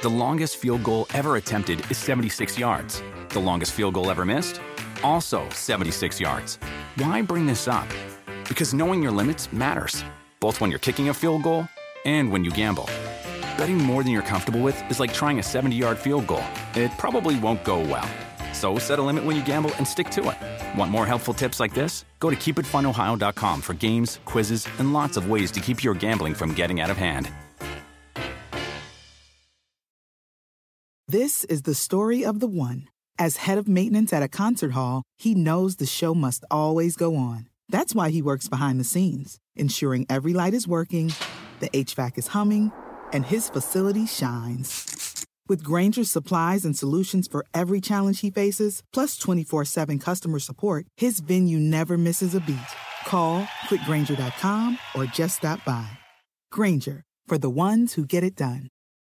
The longest field goal ever attempted is 76 yards. The longest field goal ever missed? Also 76 yards. Why bring this up? Because knowing your limits matters, both when you're kicking a field goal and when you gamble. Betting more than you're comfortable with is like trying a 70-yard field goal. It probably won't go well. So set a limit when you gamble and stick to it. Want more helpful tips like this? Go to keepitfunohio.com for games, quizzes, and lots of ways to keep your gambling from getting out of hand. This is the story of the one. As head of maintenance at a concert hall, he knows the show must always go on. That's why he works behind the scenes, ensuring every light is working, the HVAC is humming, and his facility shines. With Grainger's supplies and solutions for every challenge he faces, plus 24/7 customer support, his venue never misses a beat. Call quickgrainger.com or just stop by. Grainger, for the ones who get it done.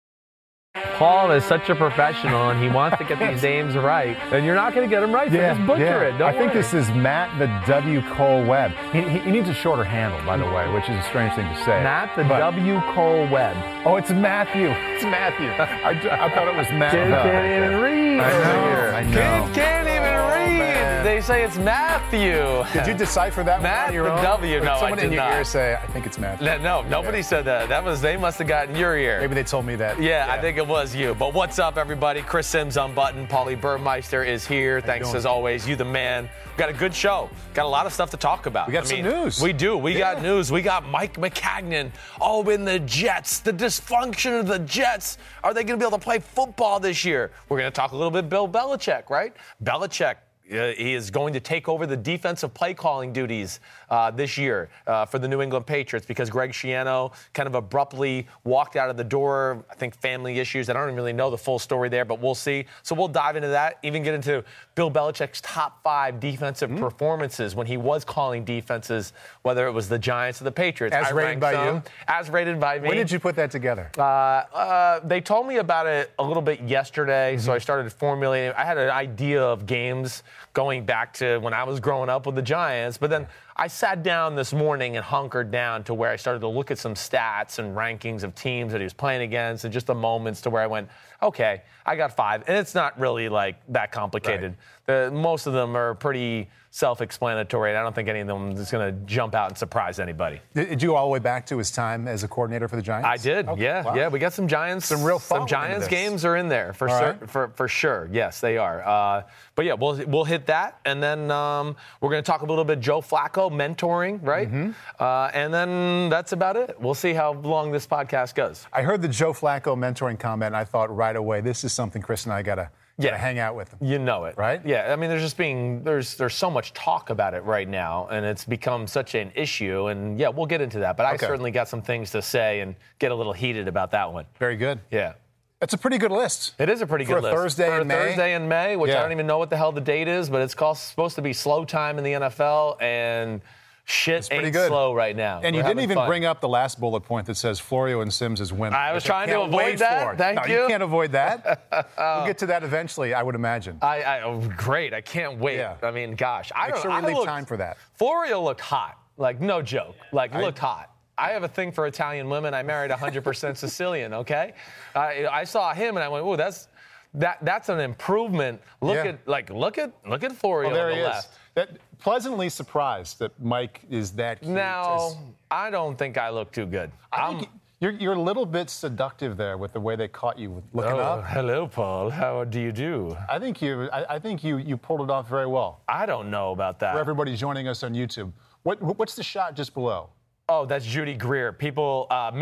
Paul is such a professional, and he wants to get these names right. And you're not going to get them right, so just butcher it. I think this is Matt the W. Cole Webb. He needs a shorter handle, by the way, which is a strange thing to say. Matt the W. Cole Webb. Oh, it's Matthew. It's Matthew. I thought it was Matt. Kid can't even read. I know. Kid can't even read. They say it's Matthew. Did you decipher that Matt on your the own? W. No, someone I did in your not. ear say, I think it's Matthew. No, nobody said that. They must have gotten your ear. Maybe they told me that. Yeah, I think it was you. But what's up, everybody? Chris Sims unbuttoned. Paulie Burmeister is here. Thanks as always. You the man. We've got a good show. Got a lot of stuff to talk about. We got some news. We do. We got news. We got Mike Maccagnan. Oh, in the Jets. The dysfunction of the Jets. Are they going to be able to play football this year? We're going to talk a little bit Bill Belichick, right? Belichick. He is going to take over the defensive play calling duties this year for the New England Patriots because Greg Schiano kind of abruptly walked out of the door. I think family issues. I don't really know the full story there, but we'll see. So we'll dive into that, even get into Bill Belichick's top 5 defensive performances when he was calling defenses, whether it was the Giants or the Patriots. As rated by you? As rated by me. When did you put that together? They told me about it a little bit yesterday, so I started formulating. I had an idea of games going back to when I was growing up with the Giants, but then I sat down this morning and hunkered down to where I started to look at some stats and rankings of teams that he was playing against and just the moments to where I went, okay, I got 5. And it's not really like that complicated. Right. Most of them are pretty self-explanatory, and I don't think any of them is going to jump out and surprise anybody. Did you go all the way back to his time as a coordinator for the Giants? I did, okay. Yeah. Wow. Yeah, we got some Giants. Some Giants games are in there for sure. Yes, they are. But yeah, we'll hit that, and then we're going to talk a little bit Joe Flacco mentoring, right? And then that's about it. We'll see how long this podcast goes. I heard the Joe Flacco mentoring comment, and I thought right away, this is something Chris and I got to hang out with him. You know it. Right? Yeah. I mean, there's so much talk about it right now, and it's become such an issue. And, yeah, we'll get into that. But I certainly got some things to say and get a little heated about that one. Very good. Yeah. It's a pretty good list. It is a pretty good list. For a Thursday in May, which I don't even know what the hell the date is, but it's supposed to be slow time in the NFL, and shit ain't slow right now. And you didn't even bring up the last bullet point that says Florio and Sims is winning. I was trying to avoid that. Thank you. You can't avoid that. We'll get to that eventually, I would imagine. Great. I can't wait. Yeah. I mean, gosh. Make sure we leave time for that. Florio looked hot. Like, no joke. Looked hot. I have a thing for Italian women. I married 100% Sicilian, okay? I saw him and I went, "Ooh, that's an improvement." Look at Florio on the left. Pleasantly surprised that Mike is that cute. Now, I don't think I look too good. I think you're a little bit seductive there with the way they caught you looking up. Hello, Paul. How do you do? I think you pulled it off very well. I don't know about that. For everybody joining us on YouTube, what's the shot just below? Oh, that's Judy Greer. People,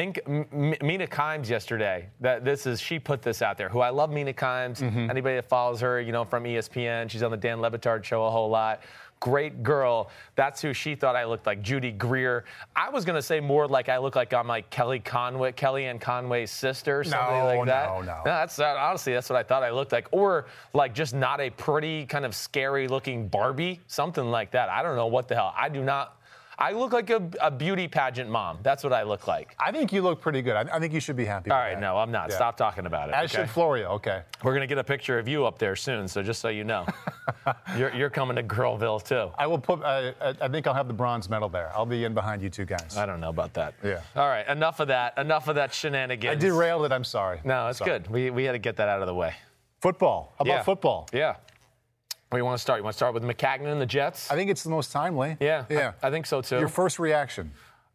Mina Kimes yesterday. She put this out there. Who I love, Mina Kimes. Anybody that follows her, from ESPN. She's on the Dan Le Batard show a whole lot. Great girl. That's who she thought I looked like, Judy Greer. I was gonna say more like I look like I'm like Kellyanne Conway's sister, something like that. No. That's honestly that's what I thought I looked like, or like just not a pretty kind of scary looking Barbie, something like that. I don't know what the hell. I look like a beauty pageant mom. That's what I look like. I think you look pretty good. I think you should be happy All with right, that. no, I'm not. Yeah. Stop talking about it. As should Florio, okay. We're going to get a picture of you up there soon, so just so you know. You're coming to Girlville, too. I will put, I think I'll have the bronze medal there. I'll be in behind you two guys. I don't know about that. Yeah. All right, enough of that shenanigans. I derailed it, I'm sorry. No, it's good. We had to get that out of the way. Football. How about football? Yeah. Where you want to start? You want to start with McCagnon and the Jets? I think it's the most timely. Yeah. I think so, too. Your first reaction?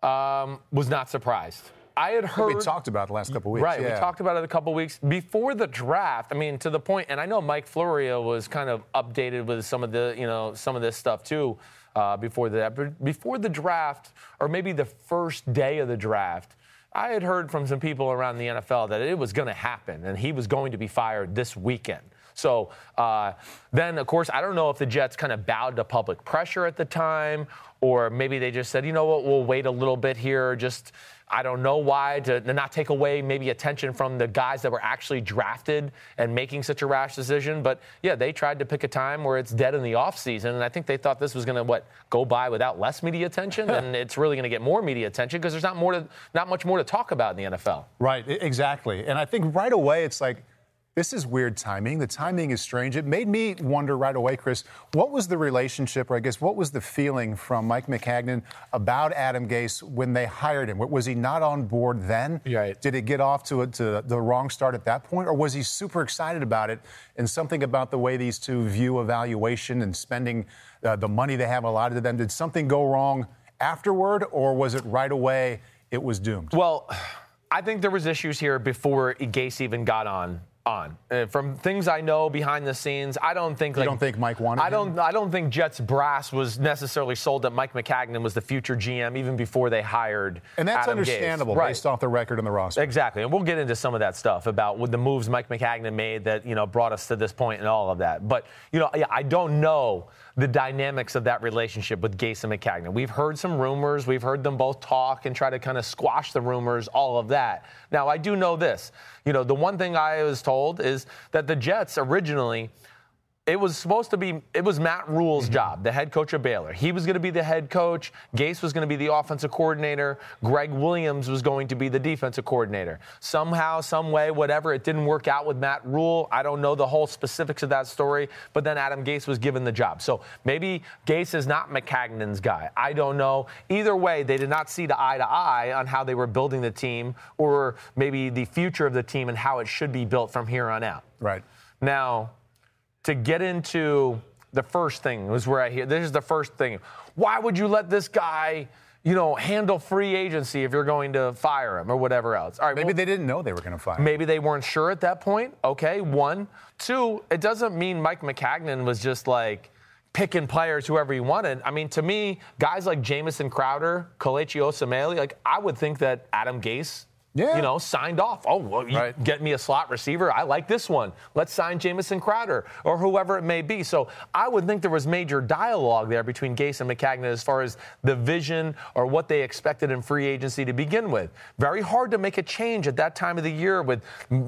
Was not surprised. I had heard. We talked about it the last couple of weeks. Right, we talked about it a couple of weeks before the draft. I mean, to the point, and I know Mike Florio was kind of updated with some of this stuff too before that. But before the draft, or maybe the first day of the draft, I had heard from some people around the NFL that it was going to happen, and he was going to be fired this weekend. So then, of course, I don't know if the Jets kind of bowed to public pressure at the time, or maybe they just said, you know what, we'll wait a little bit here. Just, I don't know why, to not take away maybe attention from the guys that were actually drafted and making such a rash decision. But, yeah, they tried to pick a time where it's dead in the offseason, and I think they thought this was going to, go by without less media attention, and it's really going to get more media attention because there's not much more to talk about in the NFL. Right, exactly. And I think right away it's like, this is weird timing. The timing is strange. It made me wonder right away, Chris, what was the relationship, or I guess what was the feeling from Mike Maccagnan about Adam Gase when they hired him? Was he not on board then? Right. Did it get off to the wrong start at that point? Or was he super excited about it and something about the way these two view evaluation and spending the money they have allotted to them? Did something go wrong afterward, or was it right away it was doomed? Well, I think there was issues here before Gase even got on. From things I know behind the scenes, I don't think you don't think Mike wanted him? I don't think Jets brass was necessarily sold that Mike Maccagnan was the future GM even before they hired And that's Adam understandable Gase. based off the record and the roster. Exactly. And we'll get into some of that stuff about with the moves Mike Maccagnan made that, brought us to this point and all of that. But, I don't know the dynamics of that relationship with Gase and Maccagnan. We've heard some rumors. We've heard them both talk and try to kind of squash the rumors, all of that. Now, I do know this. The one thing I was told is that the Jets originally, it was Matt Rule's job, the head coach of Baylor. He was going to be the head coach. Gase was going to be the offensive coordinator. Greg Williams was going to be the defensive coordinator. Somehow, some way, whatever, it didn't work out with Matt Rule. I don't know the whole specifics of that story, but then Adam Gase was given the job. So maybe Gase is not Maccagnan's guy. I don't know. Either way, they did not see eye to eye on how they were building the team or maybe the future of the team and how it should be built from here on out. Right. Now, to get into the first thing was where I hear this is the first thing. Why would you let this guy, handle free agency if you're going to fire him or whatever else? All right, Maybe they didn't know they were going to fire him. Maybe they weren't sure at that point. Okay, one. Two, it doesn't mean Mike Maccagnan was just like picking players whoever he wanted. I mean, to me, guys like Jamison Crowder, Kelechi Osemele, I would think that Adam Gase signed off. Oh, well, you get me a slot receiver. I like this one. Let's sign Jamison Crowder or whoever it may be. So I would think there was major dialogue there between Gase and Maccagnan as far as the vision or what they expected in free agency to begin with. Very hard to make a change at that time of the year with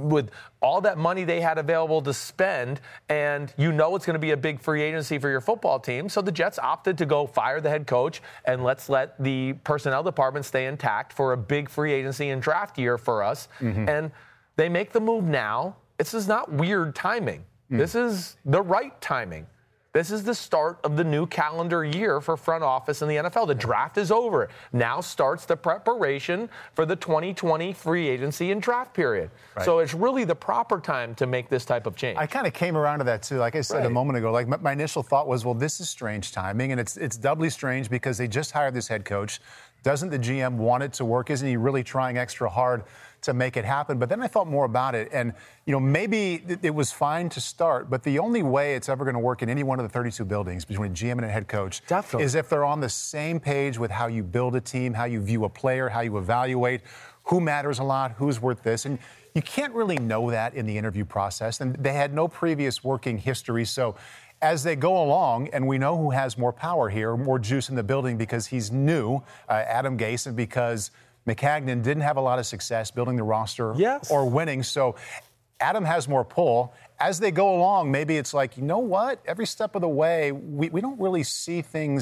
all that money they had available to spend, and it's going to be a big free agency for your football team. So the Jets opted to go fire the head coach and let's let the personnel department stay intact for a big free agency and draft year for us. Mm-hmm. And they make the move now. This is not weird timing. This is the right timing. This is the start of the new calendar year for front office in the NFL. The draft is over. Now starts the preparation for the 2020 free agency and draft period. Right. So it's really the proper time to make this type of change. I kind of came around to that, too. Like I said a moment ago, my initial thought was, well, this is strange timing, and it's doubly strange because they just hired this head coach. Doesn't the GM want it to work? Isn't he really trying extra hard to make it happen? But then I thought more about it, and maybe it was fine to start, but the only way it's ever going to work in any one of the 32 buildings between a GM and a head coach is if they're on the same page with how you build a team, how you view a player, how you evaluate who matters a lot, who's worth this. And you can't really know that in the interview process, and they had no previous working history. So as they go along, and we know who has more power here, more juice in the building because he's new, Adam Gase, and because Maccagnan didn't have a lot of success building the roster or winning. So Adam has more pull. As they go along, maybe it's like, you know what? Every step of the way, we don't really see things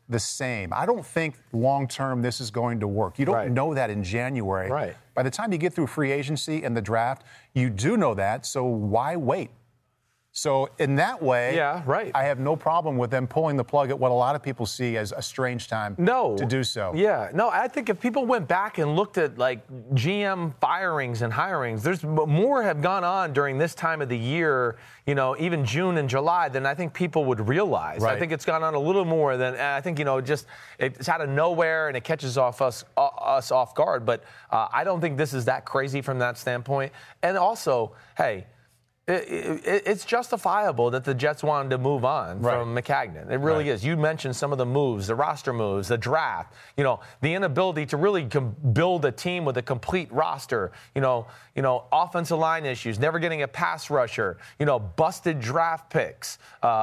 the same. I don't think long-term this is going to work. You don't know that in January. Right. By the time you get through free agency and the draft, you do know that, so why wait? So in that way, I have no problem with them pulling the plug at what a lot of people see as a strange time to do so. Yeah. No, I think if people went back and looked at like GM firings and hirings, there's more have gone on during this time of the year, you know, even June and July, than I think people would realize. I think it's gone on a little more than I think, you know, just it's out of nowhere and it catches us off guard. But I don't think this is that crazy from that standpoint. And also, hey, it's justifiable that the Jets wanted to move on from Maccagnan. It really is. You mentioned some of the moves, the roster moves, the draft, you know, the inability to really build a team with a complete roster, you know, offensive line issues, never getting a pass rusher, you know, busted draft picks,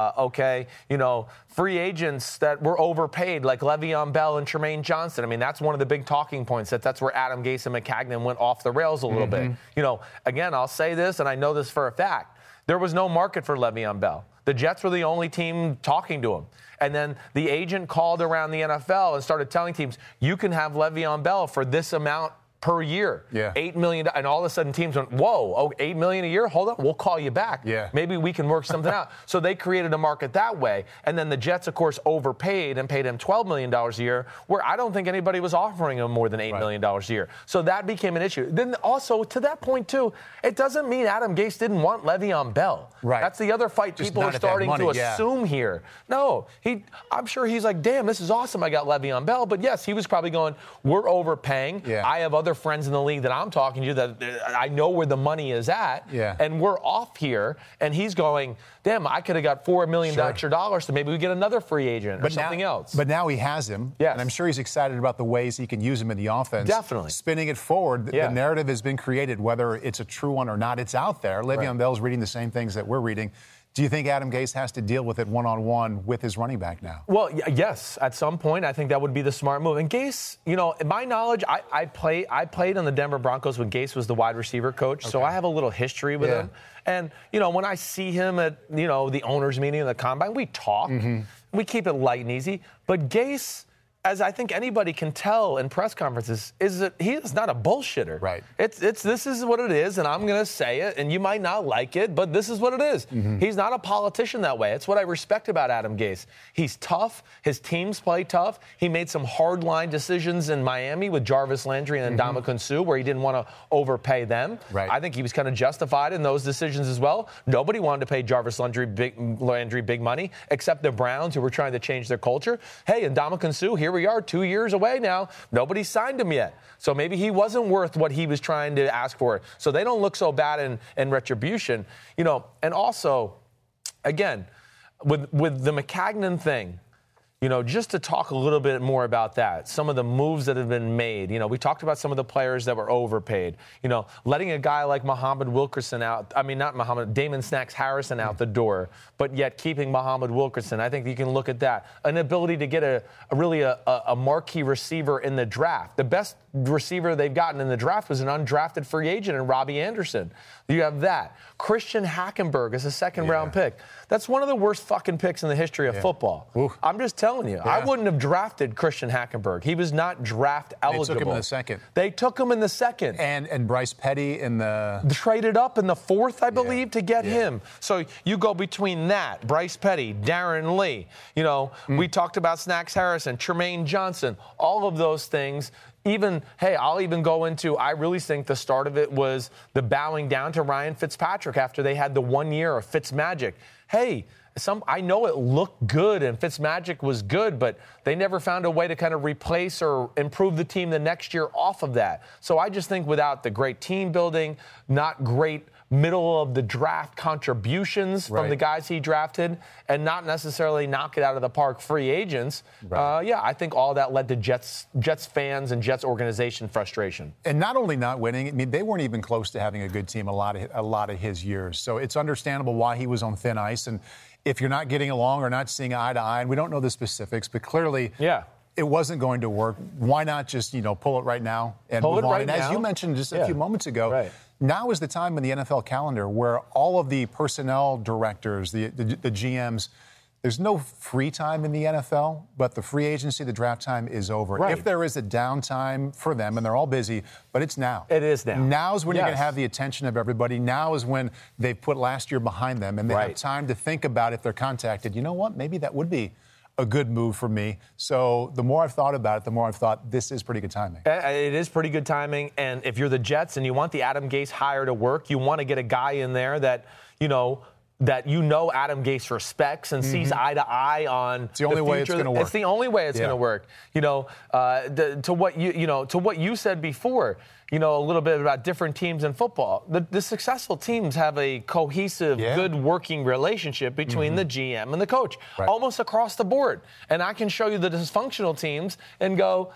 you know, free agents that were overpaid like Le'Veon Bell and Tremaine Johnson. I mean, that's one of the big talking points. That's where Adam Gase and Maccagnan went off the rails a little bit. You know, again, I'll say this, and I know this for a fact. There was no market for Le'Veon Bell. The Jets were the only team talking to him. And then the agent called around the NFL and started telling teams, you can have Le'Veon Bell for this amount per year. $8 million. And all of a sudden teams went, whoa, $8 million a year? Hold on, we'll call you back. Maybe we can work something out. So they created a market that way. And then the Jets, of course, overpaid and paid him $12 million a year, where I don't think anybody was offering him more than $8 million a year. So that became an issue. Then also, to that point, too, it doesn't mean Adam Gase didn't want Le'Veon Bell. That's the other fight people are starting to assume here. No, I'm sure he's like, damn, this is awesome, I got Le'Veon Bell. But yes, he was probably going, we're overpaying. I have other friends in the league that I'm talking to that I know where the money is at, and we're off here. And he's going, damn, I could have got $4 million extra dollars, so maybe we get another free agent or something else. But now he has him, and I'm sure he's excited about the ways he can use him in the offense. Definitely. Spinning it forward, the narrative has been created, whether it's a true one or not, it's out there. Le'Veon Bell's reading the same things that we're reading. Do you think Adam Gase has to deal with it one-on-one with his running back now? Well, yes. At some point, I think that would be the smart move. And Gase, you know, in my knowledge, I played on the Denver Broncos when Gase was the wide receiver coach, so I have a little history with him. And, you know, when I see him at, you know, the owners' meeting, the combine, we talk. We keep it light and easy. But Gase, as I think anybody can tell in press conferences, is that he is not a bullshitter. This is what it is, and I'm going to say it, and you might not like it, but this is what it is. He's not a politician that way. It's what I respect about Adam Gase. He's tough. His teams play tough. He made some hard-line decisions in Miami with Jarvis Landry and Ndamukong Suh, where he didn't want to overpay them. I think he was kind of justified in those decisions as well. Nobody wanted to pay Jarvis Landry big money, except the Browns, who were trying to change their culture. Hey, Ndamukong Suh, here we are 2 years away now. Nobody signed him yet. So maybe he wasn't worth what he was trying to ask for. So they don't look so bad in retribution. You know, and also, again, with the Maccagnan thing, you know, just to talk a little bit more about that, some of the moves that have been made. You know, we talked about some of the players that were overpaid. You know, letting a guy like Muhammad Wilkerson out. I mean, not Muhammad, Damon Snacks Harrison out the door, but yet keeping Muhammad Wilkerson. I think you can look at that. An ability to get a marquee receiver in the draft. The best receiver they've gotten in the draft was an undrafted free agent in Robbie Anderson. You have that. Christian Hackenberg is a second-round pick. That's one of the worst fucking picks in the history of football. I'm just telling you. I wouldn't have drafted Christian Hackenberg. He was not draft eligible. They took him in the second. They took him in the second. And Bryce Petty in the... Traded up in the fourth, I believe, to get him. So you go between that, Bryce Petty, Darren Lee. You know, we talked about Snacks Harrison, Tremaine Johnson, all of those things. Even, hey, I'll even go into, I really think the start of it was the bowing down to Ryan Fitzpatrick after they had the 1 year of Fitzmagic. Hey, I know it looked good and Fitzmagic was good, but they never found a way to kind of replace or improve the team the next year off of that. So I just think without the great team building, not great middle of the draft contributions from the guys he drafted, and not necessarily knock it out of the park free agents. I think all that led to Jets fans and Jets organization frustration. And not only not winning, I mean, they weren't even close to having a good team a lot of his years. So it's understandable why he was on thin ice. And if you're not getting along or not seeing eye to eye, and we don't know the specifics, but clearly it wasn't going to work. Why not just, you know, pull it right now and move on? And as you mentioned just a few moments ago, now is the time in the NFL calendar where all of the personnel directors, the GMs, there's no free time in the NFL, but the free agency, the draft time is over. Right. If there is a downtime for them, and they're all busy, but it's now. It is now. Now's when you're going to have the attention of everybody. Now is when they've put last year behind them, and they have time to think about if they're contacted. You know what? Maybe that would be a good move for me. So the more I've thought about it, the more I've thought this is pretty good timing. It is pretty good timing. And if you're the Jets and you want the Adam Gase hire to work, you want to get a guy in there that Adam Gase respects and sees eye to eye on. It's the only way it's going to work. It's the only way it's going to work. To what you said before, a little bit about different teams in football. The successful teams have a cohesive, good working relationship between the GM and the coach, almost across the board. And I can show you the dysfunctional teams and go,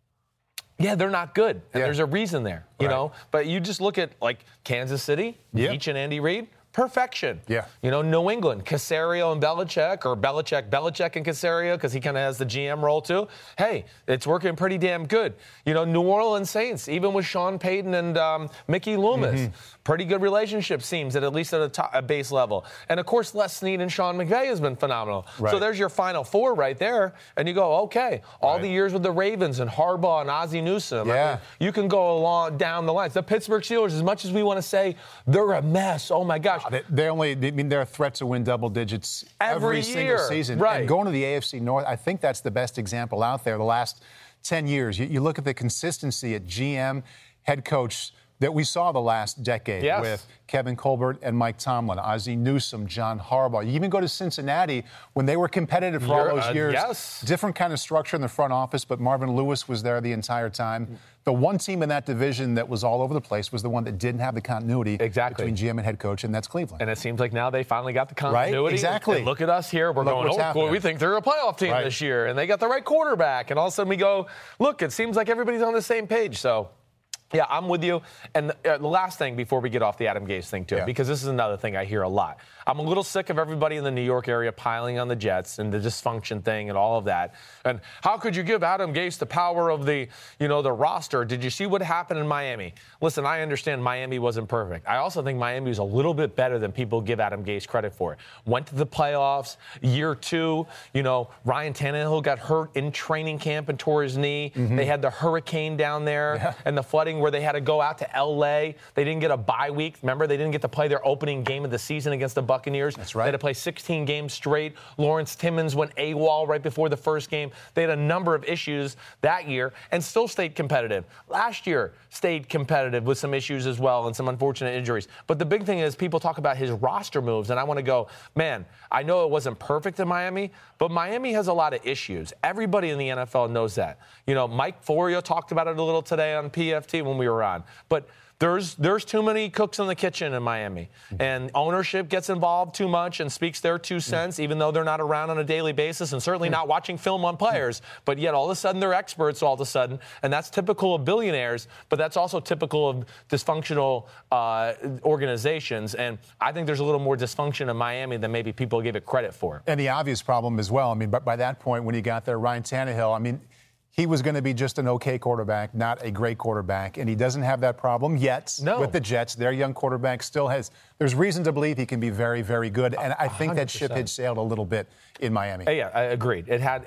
yeah, they're not good. And there's a reason there, you know. But you just look at, like, Kansas City, Veach and Andy Reid. Perfection. Yeah. New England, Caserio and Belichick, or Belichick and Caserio, because he kind of has the GM role too. Hey, it's working pretty damn good. New Orleans Saints, even with Sean Payton and Mickey Loomis, pretty good relationship seems at least at a base level. And of course, Les Snead and Sean McVay has been phenomenal. So there's your Final Four right there, and you go, okay, all the years with the Ravens and Harbaugh and Ozzie Newsome. Yeah. I mean, you can go along down the lines. The Pittsburgh Steelers, as much as we want to say they're a mess, oh my gosh. They're a threat to win double digits every single season. Right. And going to the AFC North, I think that's the best example out there the last 10 years. You look at the consistency at GM, head coach that we saw the last decade with Kevin Colbert and Mike Tomlin, Ozzie Newsome, John Harbaugh. You even go to Cincinnati when they were competitive for all those years. Different kind of structure in the front office, but Marvin Lewis was there the entire time. The one team in that division that was all over the place was the one that didn't have the continuity between GM and head coach, and that's Cleveland. And it seems like now they finally got the continuity. Right? Exactly. And look at us here. We're going, we think they're a playoff team this year, and they got the right quarterback. And all of a sudden we go, look, it seems like everybody's on the same page. So, yeah, I'm with you. And the last thing before we get off the Adam Gase thing, too, because this is another thing I hear a lot. I'm a little sick of everybody in the New York area piling on the Jets and the dysfunction thing and all of that. And how could you give Adam Gase the power of the roster? Did you see what happened in Miami? Listen, I understand Miami wasn't perfect. I also think Miami was a little bit better than people give Adam Gase credit for. Went to the playoffs, year 2. Ryan Tannehill got hurt in training camp and tore his knee. They had the hurricane down there and the flooding where they had to go out to L.A. They didn't get a bye week. Remember, they didn't get to play their opening game of the season against the Buccaneers. That's right. They had to play 16 games straight. Lawrence Timmons went AWOL right before the first game. They had a number of issues that year and still stayed competitive. Last year stayed competitive with some issues as well and some unfortunate injuries. But the big thing is people talk about his roster moves, and I want to go, man, I know it wasn't perfect in Miami, but Miami has a lot of issues. Everybody in the NFL knows that. Mike Florio talked about it a little today on PFT when we were on. But there's too many cooks in the kitchen in Miami. And ownership gets involved too much and speaks their 2 cents, even though they're not around on a daily basis and certainly not watching film on players. But yet all of a sudden they're experts all of a sudden. And that's typical of billionaires, but that's also typical of dysfunctional organizations. And I think there's a little more dysfunction in Miami than maybe people give it credit for. And the obvious problem as well, but by that point when he got there, Ryan Tannehill, he was going to be just an okay quarterback, not a great quarterback, and he doesn't have that problem yet with the Jets. Their young quarterback still has – there's reason to believe he can be very, very good, and I think 100%. That ship had sailed a little bit in Miami. Yeah, I agreed. It had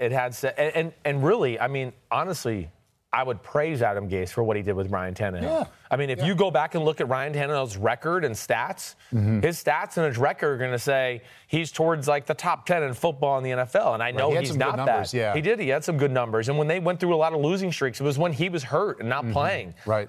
and really, honestly, I would praise Adam Gase for what he did with Ryan Tannehill. Yeah. If you go back and look at Ryan Tannehill's record and stats, his stats and his record are going to say he's towards like the top 10 in football in the NFL. And I know he's not that. He did. He had some good numbers. And when they went through a lot of losing streaks, it was when he was hurt and not playing. Right.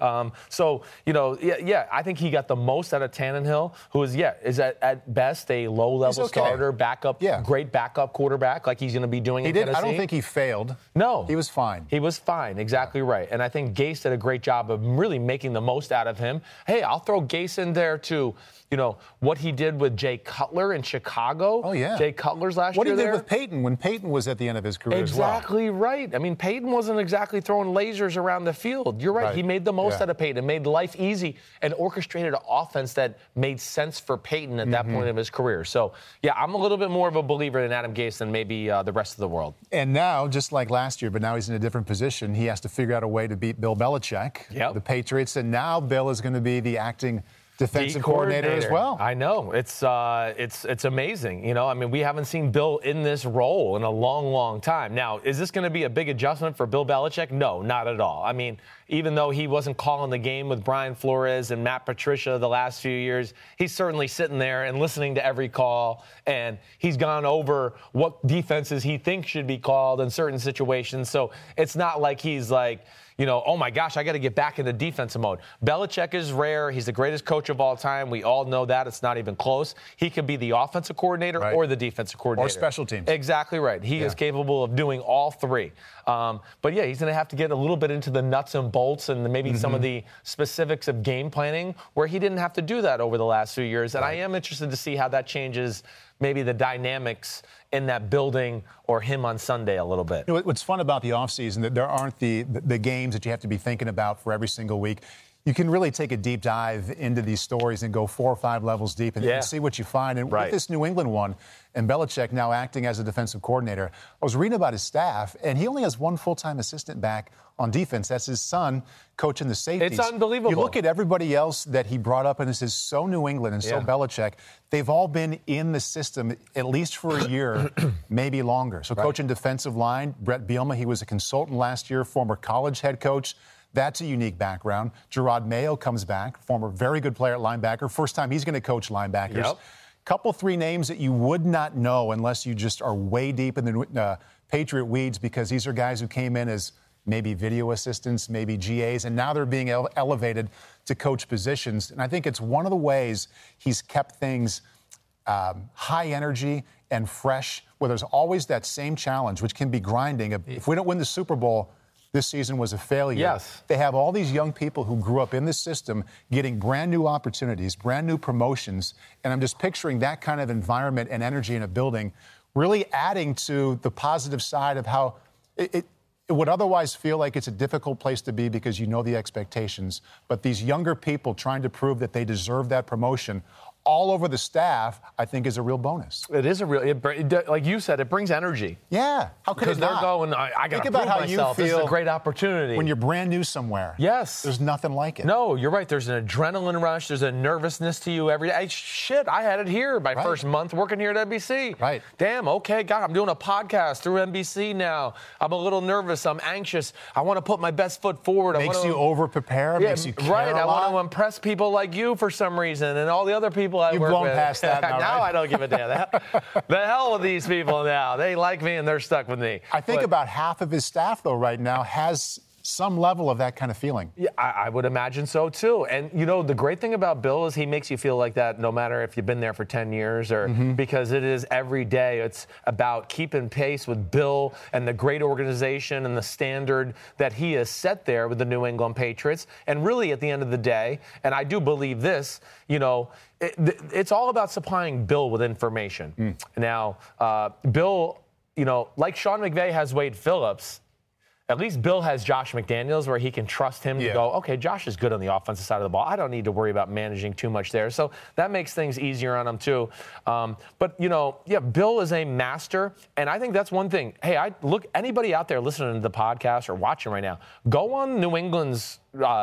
I think he got the most out of Tannehill, who is at best a low-level starter, backup, great backup quarterback, like he's going to be doing in Tennessee. I don't think he failed. No. He was fine. He was fine. Exactly right. And I think Gase did a great job of really making the most out of him. Hey, I'll throw Gase in there too. What he did with Jay Cutler in Chicago. Oh, yeah. Jay Cutler's last year there. What he did with Peyton when Peyton was at the end of his career Exactly right. Peyton wasn't exactly throwing lasers around the field. You're right. He made the most out of Peyton, made life easy, and orchestrated an offense that made sense for Peyton at that point of his career. So, I'm a little bit more of a believer in Adam Gase than maybe the rest of the world. And now, just like last year, but now he's in a different position, he has to figure out a way to beat Bill Belichick, the Patriots, and now Bill is going to be the acting defensive coordinator as well. I know. It's amazing. You know, I mean, we haven't seen Bill in this role in a long, long time. Now, is this going to be a big adjustment for Bill Belichick? No, not at all. I mean, even though he wasn't calling the game with Brian Flores and Matt Patricia the last few years, he's certainly sitting there and listening to every call, and he's gone over what defenses he thinks should be called in certain situations. So it's not like he's like, you know, oh my gosh, I got to get back into defensive mode. Belichick is rare. He's the greatest coach of all time. We all know that. It's not even close. He could be the offensive coordinator or the defensive coordinator. Or special teams. Exactly right. He is capable of doing all three. But yeah, he's going to have to get a little bit into the nuts and bolts and maybe some of the specifics of game planning where he didn't have to do that over the last few years. And I am interested to see how that changes maybe the dynamics in that building or him on Sunday a little bit. You know, what's fun about the offseason, that there aren't the games that you have to be thinking about for every single week. You can really take a deep dive into these stories and go 4 or 5 levels deep and see what you find. And with this New England one, and Belichick now acting as a defensive coordinator, I was reading about his staff, and he only has one full-time assistant back on defense. That's his son coaching the safeties. It's unbelievable. You look at everybody else that he brought up, and this is so New England and so Belichick. They've all been in the system at least for a year, maybe longer. So coaching defensive line, Brett Bielema, he was a consultant last year, former college head coach. That's a unique background. Gerard Mayo comes back, former very good player at linebacker. First time he's going to coach linebackers. Couple 3 names that you would not know unless you just are way deep in the Patriot weeds, because these are guys who came in as maybe video assistants, maybe GAs, and now they're being elevated to coach positions. And I think it's one of the ways he's kept things high energy and fresh, where there's always that same challenge, which can be grinding. If we don't win the Super Bowl, this season was a failure. Yes. They have all these young people who grew up in this system getting brand new opportunities, brand new promotions, and I'm just picturing that kind of environment and energy in a building really adding to the positive side of how it would otherwise feel like it's a difficult place to be because you know the expectations. But these younger people trying to prove that they deserve that promotion all over the staff, I think, is a real bonus. It is a real, like you said, it brings energy. Yeah, how could it not? Because they're going, I got to prove myself. You feel this is a great opportunity. When you're brand new somewhere. Yes. There's nothing like it. No, you're right. There's an adrenaline rush. There's a nervousness to you every day. Shit, I had it here my first month working here at NBC. Right. Damn, okay, God, I'm doing a podcast through NBC now. I'm a little nervous. I'm anxious. I want to put my best foot forward. Makes you over-prepare. Yeah, makes you care right. a lot. I want to impress people like you for some reason and all the other people I work with. You've blown past that now, now right? I don't give a damn. The hell with these people now. They like me and they're stuck with me. I think about half of his staff, though, right now has some level of that kind of feeling. Yeah, I would imagine so, too. And, you know, the great thing about Bill is he makes you feel like that no matter if you've been there for 10 years or because it is every day. It's about keeping pace with Bill and the great organization and the standard that he has set there with the New England Patriots. And really, at the end of the day, and I do believe this, you know, it's all about supplying Bill with information. Now, Bill, you know, like Sean McVay has Wade Phillips, at least Bill has Josh McDaniels where he can trust him to go, okay, Josh is good on the offensive side of the ball. I don't need to worry about managing too much there. So that makes things easier on him, too. But, you know, Bill is a master. And I think that's one thing. Hey, anybody out there listening to the podcast or watching right now, go on New England's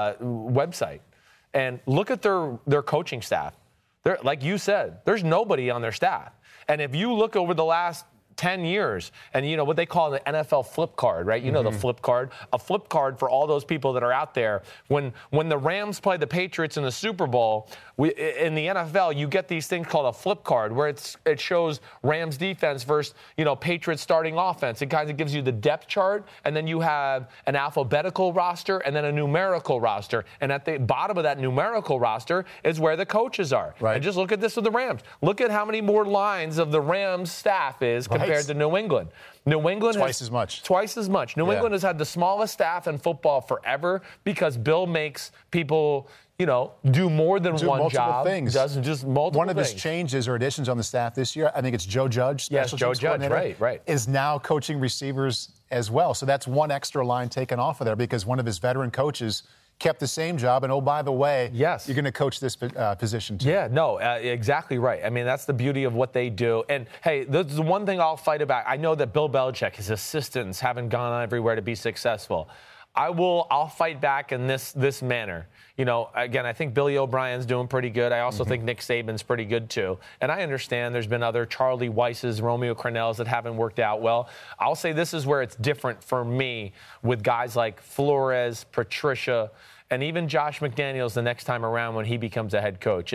website and look at their coaching staff. Like you said, there's nobody on their staff. And if you look over the last 10 years, and you know what they call the NFL flip card, right? You know the flip card. A flip card for all those people that are out there. When the Rams play the Patriots in the Super Bowl, in the NFL, you get these things called a flip card, where it shows Rams defense versus, you know, Patriots starting offense. It kind of gives you the depth chart, and then you have an alphabetical roster and then a numerical roster. And at the bottom of that numerical roster is where the coaches are. Right. And just look at this with the Rams. Look at how many more lines of the Rams staff is compared to New England. New England twice as much. Twice as much. New England has had the smallest staff in football forever because Bill makes people, you know, do more than one job. Things. Does just multiple One of his changes or additions on the staff this year, I think it's Joe Judge, special teams coordinator, right, is now coaching receivers as well. So that's one extra line taken off of there because one of his veteran coaches kept the same job, and oh, by the way, you're going to coach this position too. Yeah, no, exactly right. I mean, that's the beauty of what they do. And, hey, there's one thing I'll fight about. I know that Bill Belichick, his assistants, haven't gone everywhere to be successful. I'll fight back in this manner. You know, again, I think Billy O'Brien's doing pretty good. I also think Nick Saban's pretty good too. And I understand there's been other Charlie Weisses, Romeo Crennels that haven't worked out well. I'll say this is where it's different for me with guys like Flores, Patricia, and even Josh McDaniels the next time around when he becomes a head coach.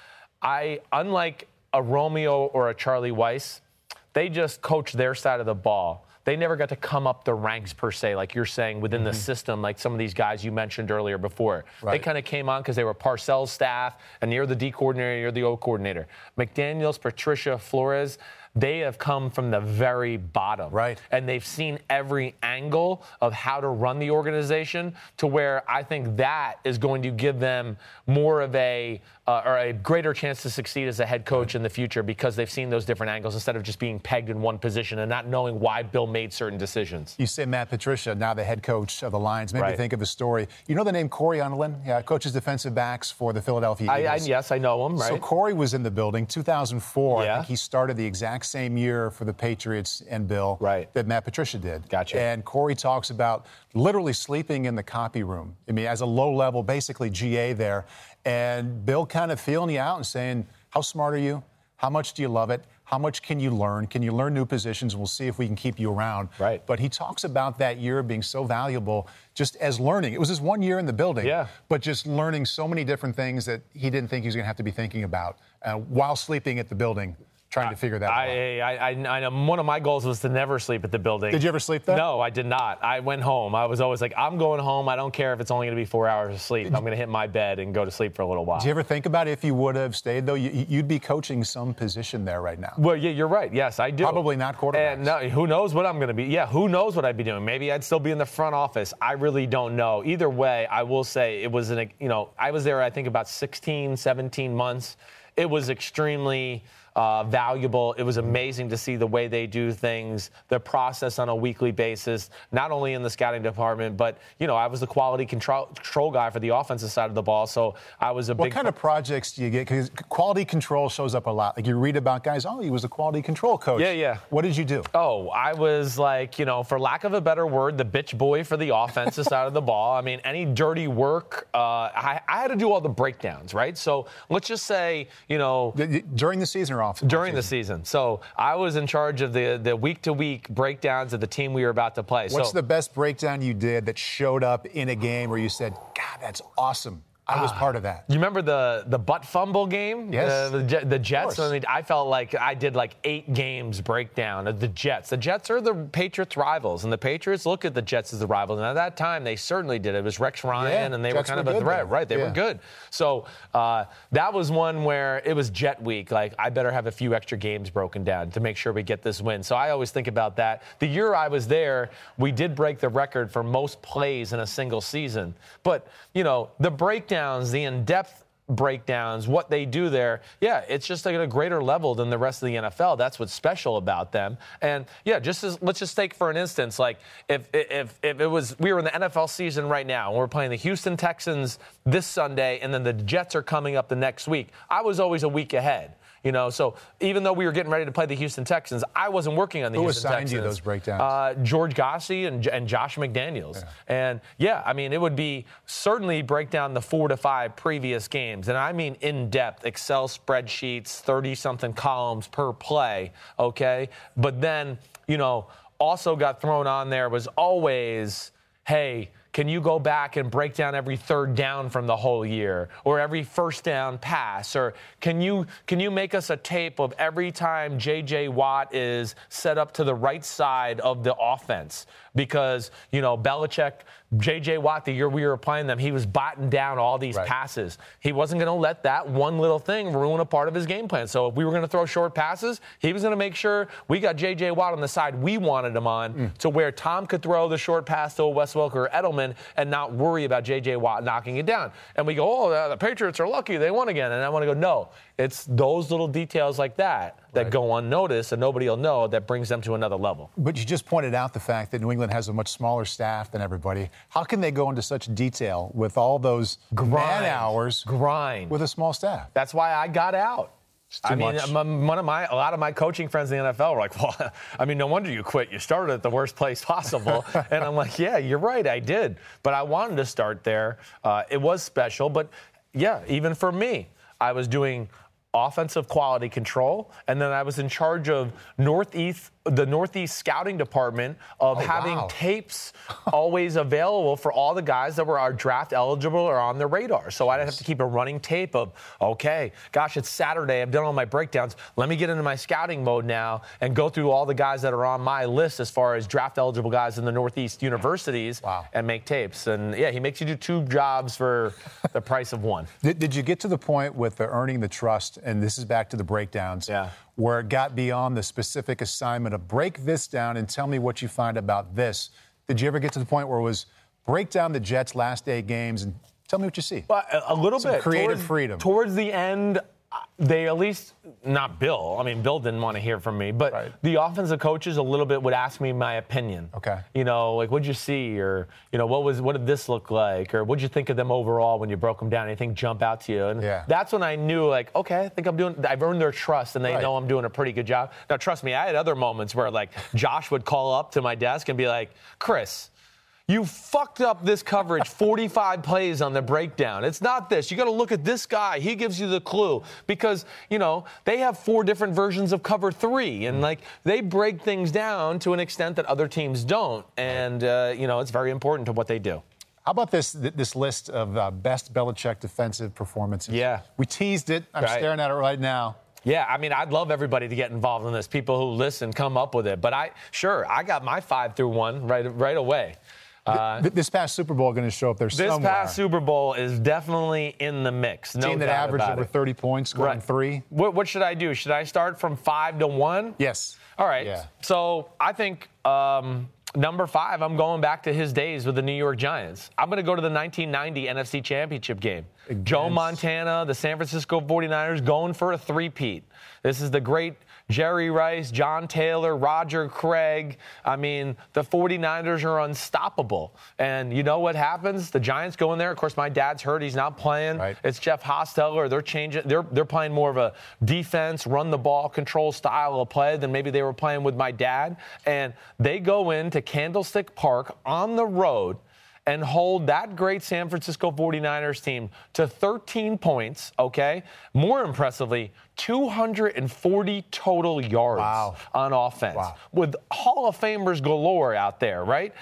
Unlike a Romeo or a Charlie Weis, they just coach their side of the ball. They never got to come up the ranks, per se, like you're saying, within the system, like some of these guys you mentioned earlier before. Right. They kind of came on because they were Parcells' staff, and you're the D coordinator, you're the O coordinator. McDaniels, Patricia, Flores, they have come from the very bottom. Right. And they've seen every angle of how to run the organization to where I think that is going to give them more of a greater chance to succeed as a head coach in the future because they've seen those different angles instead of just being pegged in one position and not knowing why Bill made certain decisions. You say Matt Patricia, now the head coach of the Lions. Maybe think of a story. You know the name Corey Underlin? Yeah, coaches defensive backs for the Philadelphia Eagles. Yes, I know him, right? So Corey was in the building 2004. Yeah. I think he started the exact same year for the Patriots and Bill that Matt Patricia did. Gotcha. And Corey talks about literally sleeping in the copy room. I mean, as a low-level, basically GA there. And Bill kind of feeling you out and saying, how smart are you? How much do you love it? How much can you learn? Can you learn new positions? We'll see if we can keep you around. Right. But he talks about that year being so valuable just as learning. It was his 1 year in the building, but just learning so many different things that he didn't think he was going to have to be thinking about while sleeping at the building. Trying to figure that out. I know one of my goals was to never sleep at the building. Did you ever sleep there? No, I did not. I went home. I was always like, I'm going home. I don't care if it's only going to be 4 hours of sleep. I'm going to hit my bed and go to sleep for a little while. Did you ever think about if you would have stayed, though? You'd be coaching some position there right now. Well, yeah, you're right. Yes, I do. Probably not quarterbacks. And no, who knows what I'm going to be. Yeah, who knows what I'd be doing. Maybe I'd still be in the front office. I really don't know. Either way, I will say it was, I was there, I think, about 16, 17 months. It was extremely valuable. It was amazing to see the way they do things, the process on a weekly basis, not only in the scouting department, but, I was the quality control guy for the offensive side of the ball, so I was a big... What kind of projects do you get? Because quality control shows up a lot. Like, you read about guys, he was a quality control coach. Yeah. What did you do? I was like, for lack of a better word, the bitch boy for the offensive side of the ball. I mean, any dirty work, I had to do all the breakdowns, right? So let's just say, During the season or off? During the season. So I was in charge of the week-to-week breakdowns of the team we were about to play. What's the best breakdown you did that showed up in a game where you said, God, that's awesome? I was part of that. You remember the butt fumble game? Yes. The Jets? I mean, I felt like I did 8 games breakdown of the Jets. The Jets are the Patriots' rivals, and the Patriots look at the Jets as the rivals. And at that time, they certainly did. It was Rex Ryan, and they were kind of a threat. Right, they were good. So that was one where it was Jet week. Like, I better have a few extra games broken down to make sure we get this win. So I always think about that. The year I was there, we did break the record for most plays in a single season. But, the breakdowns, the in-depth breakdowns, what they do there, it's just at a greater level than the rest of the NFL. That's what's special about them. And let's just take for an instance, like if it was, we were in the NFL season right now, and we're playing the Houston Texans this Sunday, and then the Jets are coming up the next week. I was always a week ahead. So even though we were getting ready to play the Houston Texans, I wasn't working on the Houston Texans. Who assigned you those breakdowns? George Gossi and Josh McDaniels. Yeah. And, I mean, it would be certainly break down the 4 to 5 previous games. And I mean in-depth, Excel spreadsheets, 30-something columns per play, okay? But then, also got thrown on there was always, hey, can you go back and break down every third down from the whole year or every first down pass? Or can you make us a tape of every time J.J. Watt is set up to the right side of the offense? Because, Belichick, J.J. Watt, the year we were playing them, he was batting down all these passes. He wasn't going to let that one little thing ruin a part of his game plan. So if we were going to throw short passes, he was going to make sure we got J.J. Watt on the side we wanted him on to where Tom could throw the short pass to a Wes Welker or Edelman and not worry about J.J. Watt knocking it down. And we go, the Patriots are lucky. They won again. And I want to go, no. It's those little details like that go unnoticed and nobody will know that brings them to another level. But you just pointed out the fact that New England has a much smaller staff than everybody. How can they go into such detail with all those man hours with a small staff? That's why I got out. I mean, a lot of my coaching friends in the NFL were like, well, I mean, no wonder you quit. You started at the worst place possible. And I'm like, yeah, you're right, I did. But I wanted to start there. It was special. But, yeah, even for me, I was doing offensive quality control, and then I was in charge of the Northeast scouting department of having tapes always available for all the guys that were our draft eligible or on the radar. So I'd have to keep a running tape of, okay, gosh, it's Saturday. I've done all my breakdowns. Let me get into my scouting mode now and go through all the guys that are on my list as far as draft eligible guys in the Northeast universities and make tapes. And, yeah, he makes you do 2 jobs for the price of 1. Did you get to the point with the earning the trust, and this is back to the breakdowns, where it got beyond the specific assignment of break this down and tell me what you find about this? Did you ever get to the point where it was break down the Jets' last 8 games and tell me what you see? Well, a little bit. Creative freedom. Towards the end, they at least, not Bill. I mean, Bill didn't want to hear from me, but the offensive coaches a little bit would ask me my opinion. Okay. You know, like, what'd you see? Or, you know, what did this look like? Or what'd you think of them overall when you broke them down? Anything jump out to you? And that's when I knew, like, okay, I've earned their trust, and they know I'm doing a pretty good job. Now, trust me, I had other moments where, like, Josh would call up to my desk and be like, Chris, you fucked up this coverage 45 plays on the breakdown. It's not this. You got to look at this guy. He gives you the clue because, you know, they have 4 different versions of cover 3. And, like, they break things down to an extent that other teams don't. And, you know, it's very important to what they do. How about this list of best Belichick defensive performances? Yeah. We teased it. I'm staring at it right now. Yeah, I mean, I'd love everybody to get involved in this. People who listen come up with it. But I got my 5 through 1 right away. This past Super Bowl going to show up there somewhere. This past Super Bowl is definitely in the mix. No team that averaged over 30 points, scoring 3. What should I do? Should I start from 5 to 1? Yes. All right. Yeah. So I think number 5, I'm going back to his days with the New York Giants. I'm going to go to the 1990 NFC Championship game. Joe Montana, the San Francisco 49ers, going for a 3-peat. This is the great Jerry Rice, John Taylor, Roger Craig. I mean, the 49ers are unstoppable. And you know what happens? The Giants go in there. Of course, my dad's hurt. He's not playing. It's Jeff Hostetler. They're changing. They're playing more of a defense, run the ball, control style of play than maybe they were playing with my dad. And they go into Candlestick Park on the road and hold that great San Francisco 49ers team to 13 points, okay? More impressively, 240 total yards on offense with Hall of Famers galore out there, right?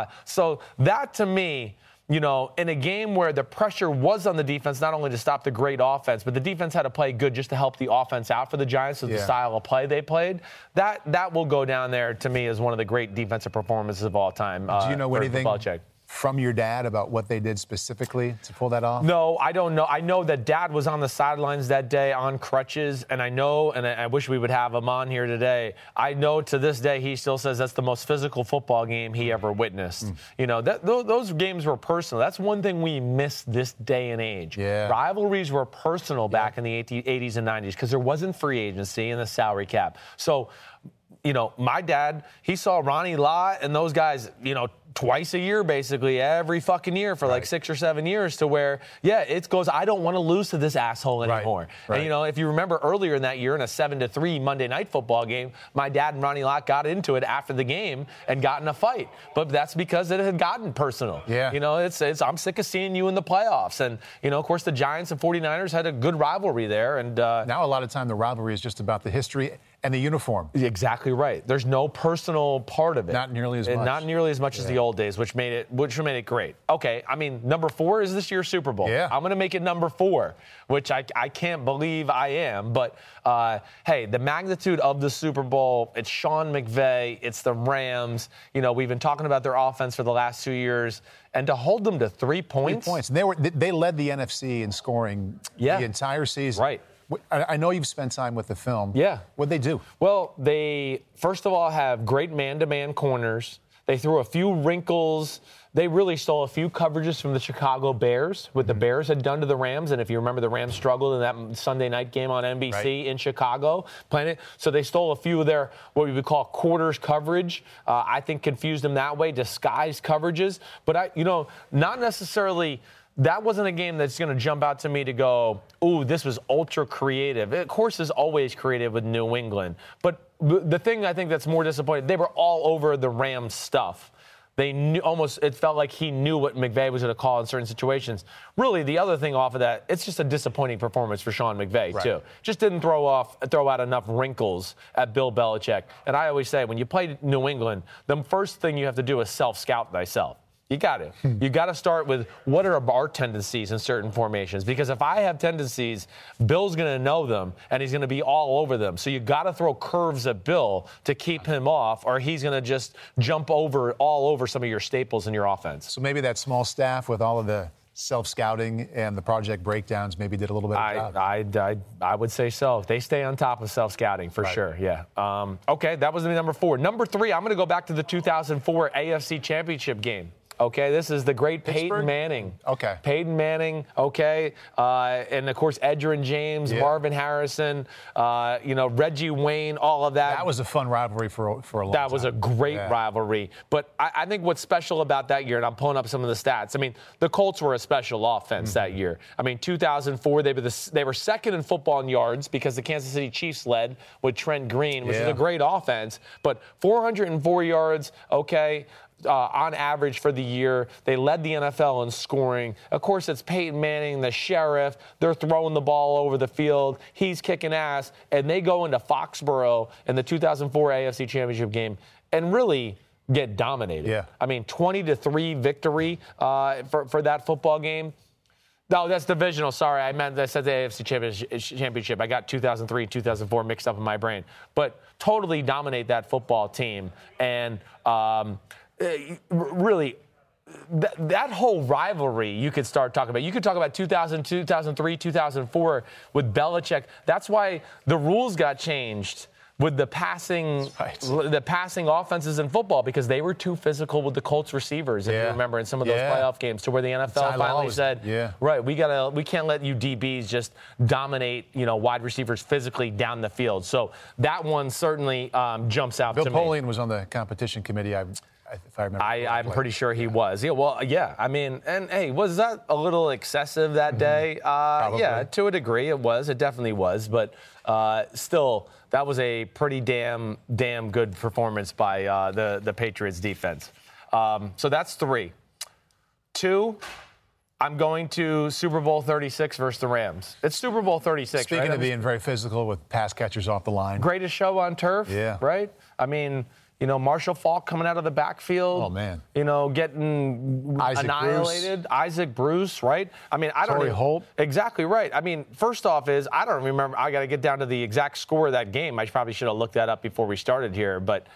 So that, to me, you know, in a game where the pressure was on the defense, not only to stop the great offense, but the defense had to play good just to help the offense out for the Giants with the style of play they played, that will go down there, to me, as one of the great defensive performances of all time. Do you know anything from your dad about what they did specifically to pull that off? No, I don't know. I know that Dad was on the sidelines that day on crutches, and I know, and I wish we would have him on here today, I know to this day he still says that's the most physical football game he ever witnessed. You know, those games were personal. That's one thing we miss this day and age. Rivalries were personal back in the 80s and 90s because there wasn't free agency and the salary cap. So, you know, my dad, he saw Ronnie Lott and those guys, you know, twice a year, basically, every fucking year for like 6 or 7 years, to where, it goes, I don't want to lose to this asshole anymore. And, you know, if you remember earlier in that year in a 7-3 Monday Night Football game, my dad and Ronnie Lott got into it after the game and got in a fight. But that's because it had gotten personal. You know, it's I'm sick of seeing you in the playoffs. And, you know, of course, the Giants and 49ers had a good rivalry there. And now a lot of time the rivalry is just about the history and the uniform. Exactly right. There's no personal part of it. Not nearly as much. Not nearly as much as the old days, which made it great. Okay, I mean, number 4 is this year's Super Bowl. I'm going to make it number 4, which I can't believe I am. But, hey, the magnitude of the Super Bowl, it's Sean McVay, it's the Rams. You know, we've been talking about their offense for the last 2 years. And to hold them to 3 points. 3 points. And they led the NFC in scoring the entire season. I know you've spent time with the film. What'd they do? Well, they, first of all, have great man-to-man corners. They threw a few wrinkles. They really stole a few coverages from the Chicago Bears, what the Bears had done to the Rams. And if you remember, the Rams struggled in that Sunday night game on NBC in Chicago. So they stole a few of their, what we would call, quarters coverage. I think confused them that way, disguised coverages. But, not necessarily that wasn't a game that's going to jump out to me to go, ooh, this was ultra creative. Of course, is always creative with New England. But the thing I think that's more disappointing, they were all over the Rams stuff. They knew it felt like he knew what McVay was going to call in certain situations. Really, the other thing off of that, it's just a disappointing performance for Sean McVay, too. Just didn't throw out enough wrinkles at Bill Belichick. And I always say, when you play New England, the first thing you have to do is self-scout thyself. You got it. You got to start with what are our tendencies in certain formations. Because if I have tendencies, Bill's going to know them, and he's going to be all over them. So you got to throw curves at Bill to keep him off, or he's going to just jump all over some of your staples in your offense. So maybe that small staff with all of the self-scouting and the project breakdowns maybe did a little bit of job. I would say so. They stay on top of self-scouting for sure, yeah. Okay, that was number 4. Number 3, I'm going to go back to the 2004 AFC Championship game. Okay, this is the great Peyton Manning. Okay. Peyton Manning, okay. And, of course, Edgerrin James, Marvin Harrison, Reggie Wayne, all of that. That was a fun rivalry for a long time. That was a great rivalry. But I think what's special about that year, and I'm pulling up some of the stats, I mean, the Colts were a special offense that year. I mean, 2004, they were second in football in yards because the Kansas City Chiefs led with Trent Green, which is a great offense. But 404 yards, okay. On average for the year. They led the NFL in scoring. Of course, it's Peyton Manning, the sheriff. They're throwing the ball over the field. He's kicking ass. And they go into Foxborough in the 2004 AFC Championship game and really get dominated. Yeah. I mean, 20-3 victory for that football game. No, that's divisional. Sorry, I said the AFC Championship. I got 2003 and 2004 mixed up in my brain. But totally dominate that football team. And really, that whole rivalry you could start talking about. You could talk about 2000, 2003, 2004 with Belichick. That's why the rules got changed with the passing offenses in football, because they were too physical with the Colts receivers, if you remember, in some of those playoff games, to where the NFL finally said, right, we can't let you DBs just dominate, wide receivers physically down the field. So that one certainly jumps out to me. Bill Polian was on the competition committee, if I remember. I'm pretty sure he was. Yeah, well, yeah. I mean, and hey, was that a little excessive that day? Yeah, to a degree it was. It definitely was. But still, that was a pretty damn good performance by the Patriots defense. So that's 3. 2, I'm going to Super Bowl 36 versus the Rams. It's Super Bowl 36, Speaking of being very physical with pass catchers off the line. Greatest show on turf, right? I mean, Marshall Faulk coming out of the backfield. Oh, man. Getting annihilated. Isaac Bruce, right? I mean, Torrey Holt. Exactly right. I mean, first off I don't remember. I got to get down to the exact score of that game. I probably should have looked that up before we started here. But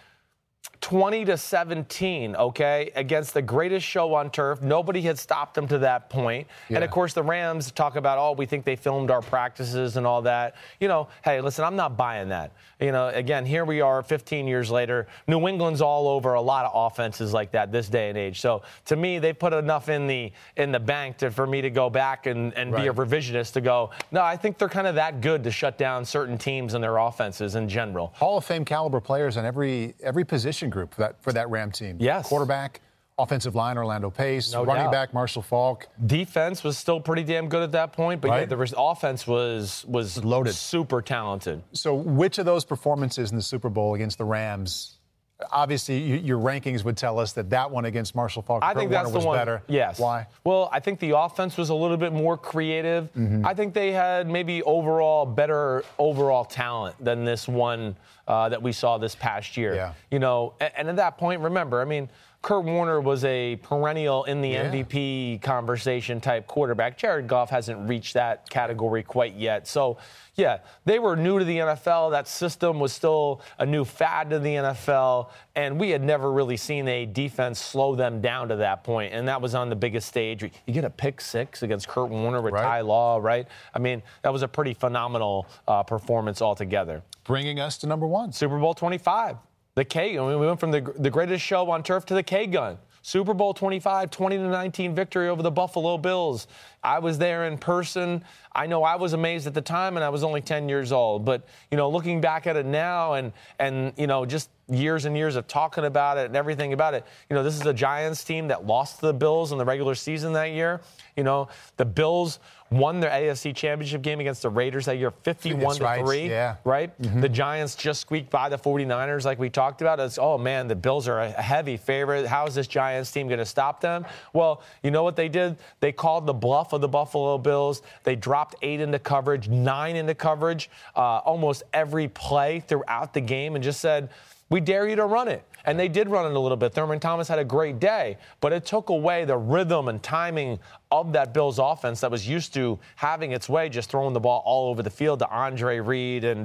20-17, okay, against the greatest show on turf. Nobody had stopped them to that point. Yeah. And, of course, the Rams talk about, we think they filmed our practices and all that. Hey, listen, I'm not buying that. Again, here we are 15 years later. New England's all over a lot of offenses like that this day and age. So, to me, they put enough in the bank for me to go back and be a revisionist to go, no, I think they're kind of that good to shut down certain teams and their offenses in general. Hall of Fame caliber players in every position group for that Ram team. Yes. Quarterback, offensive line, Orlando Pace. No running doubt. back, Marshall Faulk. Defense was still pretty damn good at that point, but the offense was loaded, super talented. So which of those performances in the Super Bowl against the Rams, obviously your rankings would tell us that one against Marshall Faulk, I think that's the one. Better. Yes. Why? Well, I think the offense was a little bit more creative. Mm-hmm. I think they had maybe better overall talent than this one that we saw this past year. Yeah. And at that point, remember, I mean, Kurt Warner was a perennial in the MVP conversation type quarterback. Jared Goff hasn't reached that category quite yet. So, yeah, they were new to the NFL. That system was still a new fad to the NFL, and we had never really seen a defense slow them down to that point, and that was on the biggest stage. You get a pick 6 against Kurt Warner with Ty Law, right? I mean, that was a pretty phenomenal performance altogether. Bringing us to number 1. Super Bowl 25. The K. I mean, we went from the greatest show on turf to the K-Gun. Super Bowl 25, 20-19 victory over the Buffalo Bills. I was there in person. I know I was amazed at the time, and I was only 10 years old. But, looking back at it now and just years and years of talking about it and everything about it. This is a Giants team that lost to the Bills in the regular season that year. The Bills won their AFC Championship game against the Raiders that year, 51-3. Right? Mm-hmm. The Giants just squeaked by the 49ers like we talked about. It's, oh, man, the Bills are a heavy favorite. How is this Giants team going to stop them? Well, you know what they did? They called the bluff of the Buffalo Bills. They dropped 8 into coverage, 9 into coverage, almost every play throughout the game, and just said, we dare you to run it. And they did run it a little bit. Thurman Thomas had a great day, but it took away the rhythm and timing of that Bills offense that was used to having its way, just throwing the ball all over the field to Andre Reed and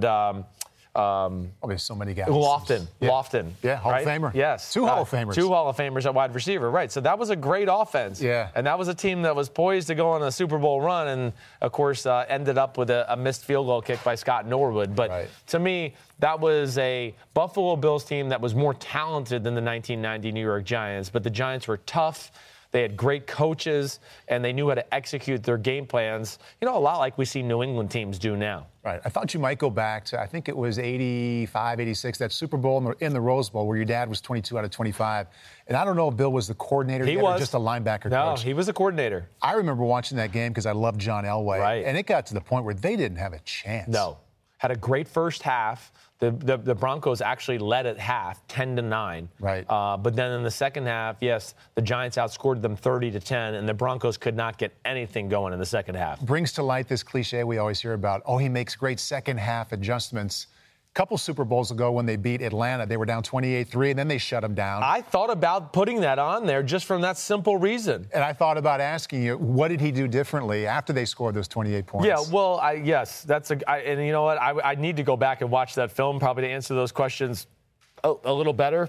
there's so many guys. Lofton. Yeah, Hall of Famer. Yes. 2 Hall of Famers. 2 Hall of Famers at wide receiver, right. So that was a great offense. Yeah. And that was a team that was poised to go on a Super Bowl run and, of course, ended up with a missed field goal kick by Scott Norwood. But to me, that was a Buffalo Bills team that was more talented than the 1990 New York Giants. But the Giants were tough. They had great coaches, and they knew how to execute their game plans, a lot like we see New England teams do now. Right. I thought you might go back to, I think it was 85, 86, that Super Bowl in the Rose Bowl where your dad was 22 out of 25. And I don't know if Bill was the coordinator he yet was. Or just a linebacker coach. No, he was a coordinator. I remember watching that game because I loved John Elway. Right. And it got to the point where they didn't have a chance. No. Had a great first half. The Broncos actually led at half, 10-9. Right. But then in the second half, yes, the Giants outscored them 30-10, and the Broncos could not get anything going in the second half. Brings to light this cliche we always hear about, he makes great second half adjustments. A couple Super Bowls ago when they beat Atlanta, they were down 28-3, and then they shut them down. I thought about putting that on there just from that simple reason. And I thought about asking you, what did he do differently after they scored those 28 points? Yeah, well, yes, and you know what? I need to go back and watch that film probably to answer those questions a little better.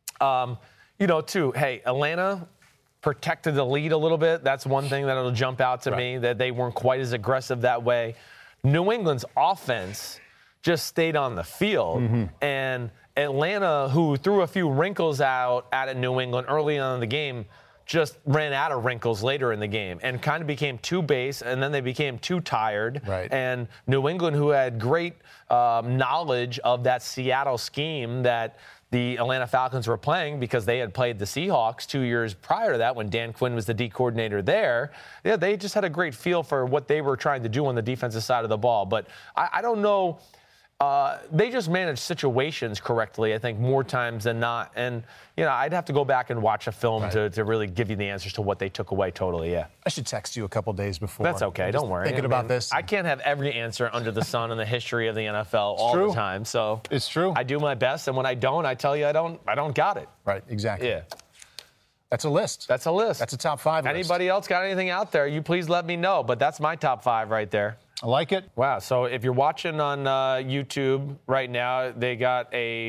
Too, hey, Atlanta protected the lead a little bit. That's one thing that'll jump out to me, that they weren't quite as aggressive that way. New England's offense just stayed on the field. Mm-hmm. And Atlanta, who threw a few wrinkles out at New England early on in the game, just ran out of wrinkles later in the game and kind of became too base, and then they became too tired. Right. And New England, who had great knowledge of that Seattle scheme that the Atlanta Falcons were playing because they had played the Seahawks 2 years prior to that when Dan Quinn was the D coordinator there. Yeah, they just had a great feel for what they were trying to do on the defensive side of the ball. But I don't know. They just managed situations correctly, I think, more times than not. And, I'd have to go back and watch a film to really give you the answers to what they took away totally, yeah. I should text you a couple days before. That's okay. Don't worry. Thinking about this. I can't have every answer under the sun in the history of the NFL all the time. So it's true. I do my best, and when I don't, I tell you I don't got it. Right, exactly. Yeah. That's a list. That's a list. That's a top 5 list. Anybody else got anything out there, you please let me know. But that's my top 5 right there. I like it. Wow. So if you're watching on YouTube right now, we got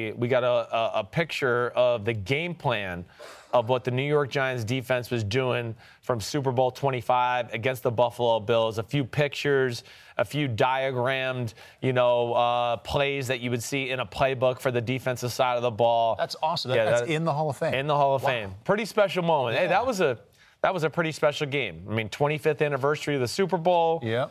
a picture of the game plan of what the New York Giants defense was doing from Super Bowl 25 against the Buffalo Bills. A few pictures, a few diagrammed, plays that you would see in a playbook for the defensive side of the ball. That's awesome. That's in the Hall of Fame. In the Hall of Fame. Pretty special moment. Yeah. Hey, that was a pretty special game. I mean, 25th anniversary of the Super Bowl. Yeah.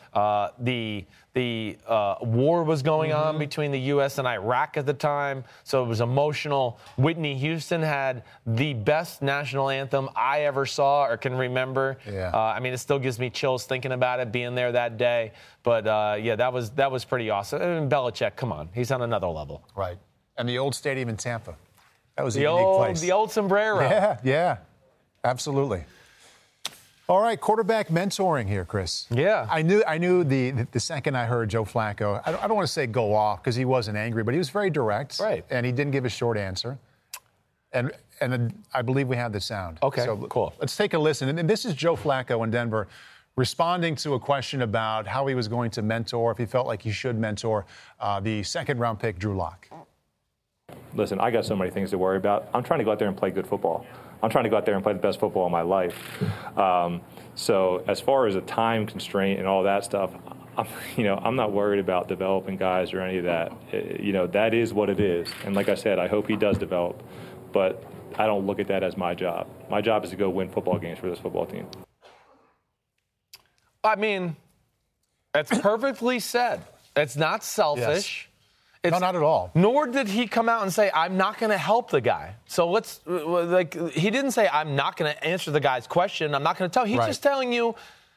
The war was going on between the U.S. and Iraq at the time, so it was emotional. Whitney Houston had the best national anthem I ever saw or can remember. Yeah. It still gives me chills thinking about it, being there that day. But, that was pretty awesome. And Belichick, come on, he's on another level. Right. And the old stadium in Tampa. That was a unique place. The old sombrero. Yeah, absolutely. All right, quarterback mentoring here, Chris. Yeah. I knew the second I heard Joe Flacco, I don't want to say go off because he wasn't angry, but he was very direct. Right. And he didn't give a short answer. And I believe we have the sound. Okay, so cool. Let's take a listen. And this is Joe Flacco in Denver responding to a question about how he was going to mentor, if he felt like he should mentor the second-round pick, Drew Lock. Listen, I got so many things to worry about. I'm trying to go out there and play good football. I'm trying to go out there and play the best football of my life. So as far as a time constraint and all that stuff, I'm not worried about developing guys or any of that. That is what it is. And like I said, I hope he does develop. But I don't look at that as my job. My job is to go win football games for this football team. That's perfectly said. It's not selfish. Yes. No, not at all. Nor did he come out and say, I'm not going to help the guy. So he didn't say, I'm not going to answer the guy's question. I'm not going to tell. He's just telling you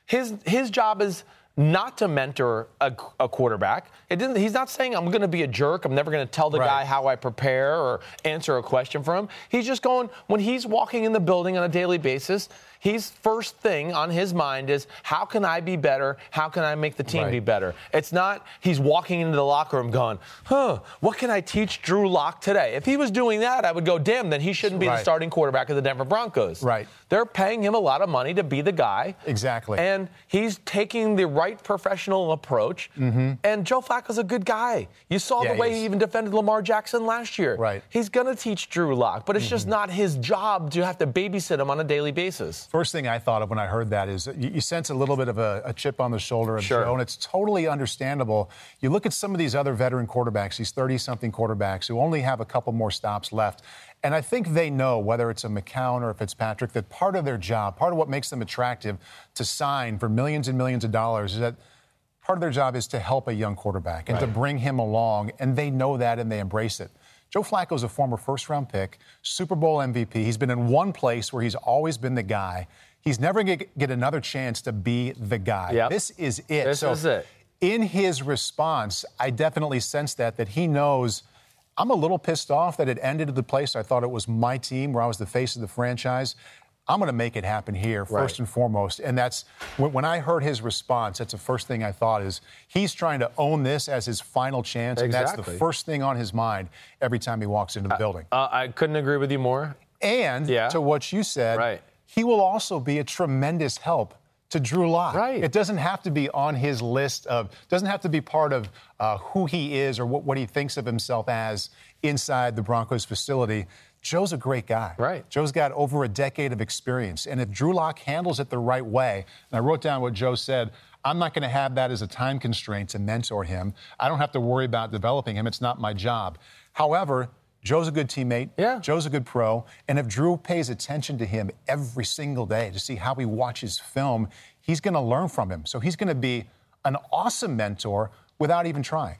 his job is not to mentor a quarterback. He's not saying I'm going to be a jerk. I'm never going to tell the guy how I prepare or answer a question for him. He's just going, when he's walking in the building on a daily basis, his first thing on his mind is, how can I be better? How can I make the team be better? It's not he's walking into the locker room going, what can I teach Drew Lock today? If he was doing that, I would go, damn, then he shouldn't be the starting quarterback of the Denver Broncos. Right. They're paying him a lot of money to be the guy. Exactly. And he's taking the right professional approach. Mm-hmm. And Joe Flacco's a good guy. You saw the way he even defended Lamar Jackson last year. Right. He's going to teach Drew Lock, but it's just not his job to have to babysit him on a daily basis. First thing I thought of when I heard that is you sense a little bit of a chip on the shoulder of Joe, and it's totally understandable. You look at some of these other veteran quarterbacks, these 30-something quarterbacks who only have a couple more stops left, and I think they know, whether it's a McCown or a Fitzpatrick, that part of their job, part of what makes them attractive to sign for millions and millions of dollars is that part of their job is to help a young quarterback and to bring him along, and they know that and they embrace it. Joe Flacco's a former first-round pick, Super Bowl MVP. He's been in one place where he's always been the guy. He's never going to get another chance to be the guy. Yep. This is it. This is it. In his response, I definitely sense that he knows, I'm a little pissed off that it ended at the place I thought it was my team, where I was the face of the franchise. I'm going to make it happen here, first and foremost. And that's, when I heard his response, that's the first thing I thought is he's trying to own this as his final chance. And that's the first thing on his mind every time he walks into the building. I couldn't agree with you more. And to what you said, he will also be a tremendous help to Drew Lock. Right. It doesn't have to be on his list doesn't have to be part of who he is or what he thinks of himself as inside the Broncos facility. Joe's a great guy. Right. Joe's got over a decade of experience. And if Drew Lock handles it the right way, and I wrote down what Joe said, I'm not going to have that as a time constraint to mentor him. I don't have to worry about developing him. It's not my job. However, Joe's a good teammate. Yeah. Joe's a good pro. And if Drew pays attention to him every single day to see how he watches film, he's going to learn from him. So he's going to be an awesome mentor without even trying.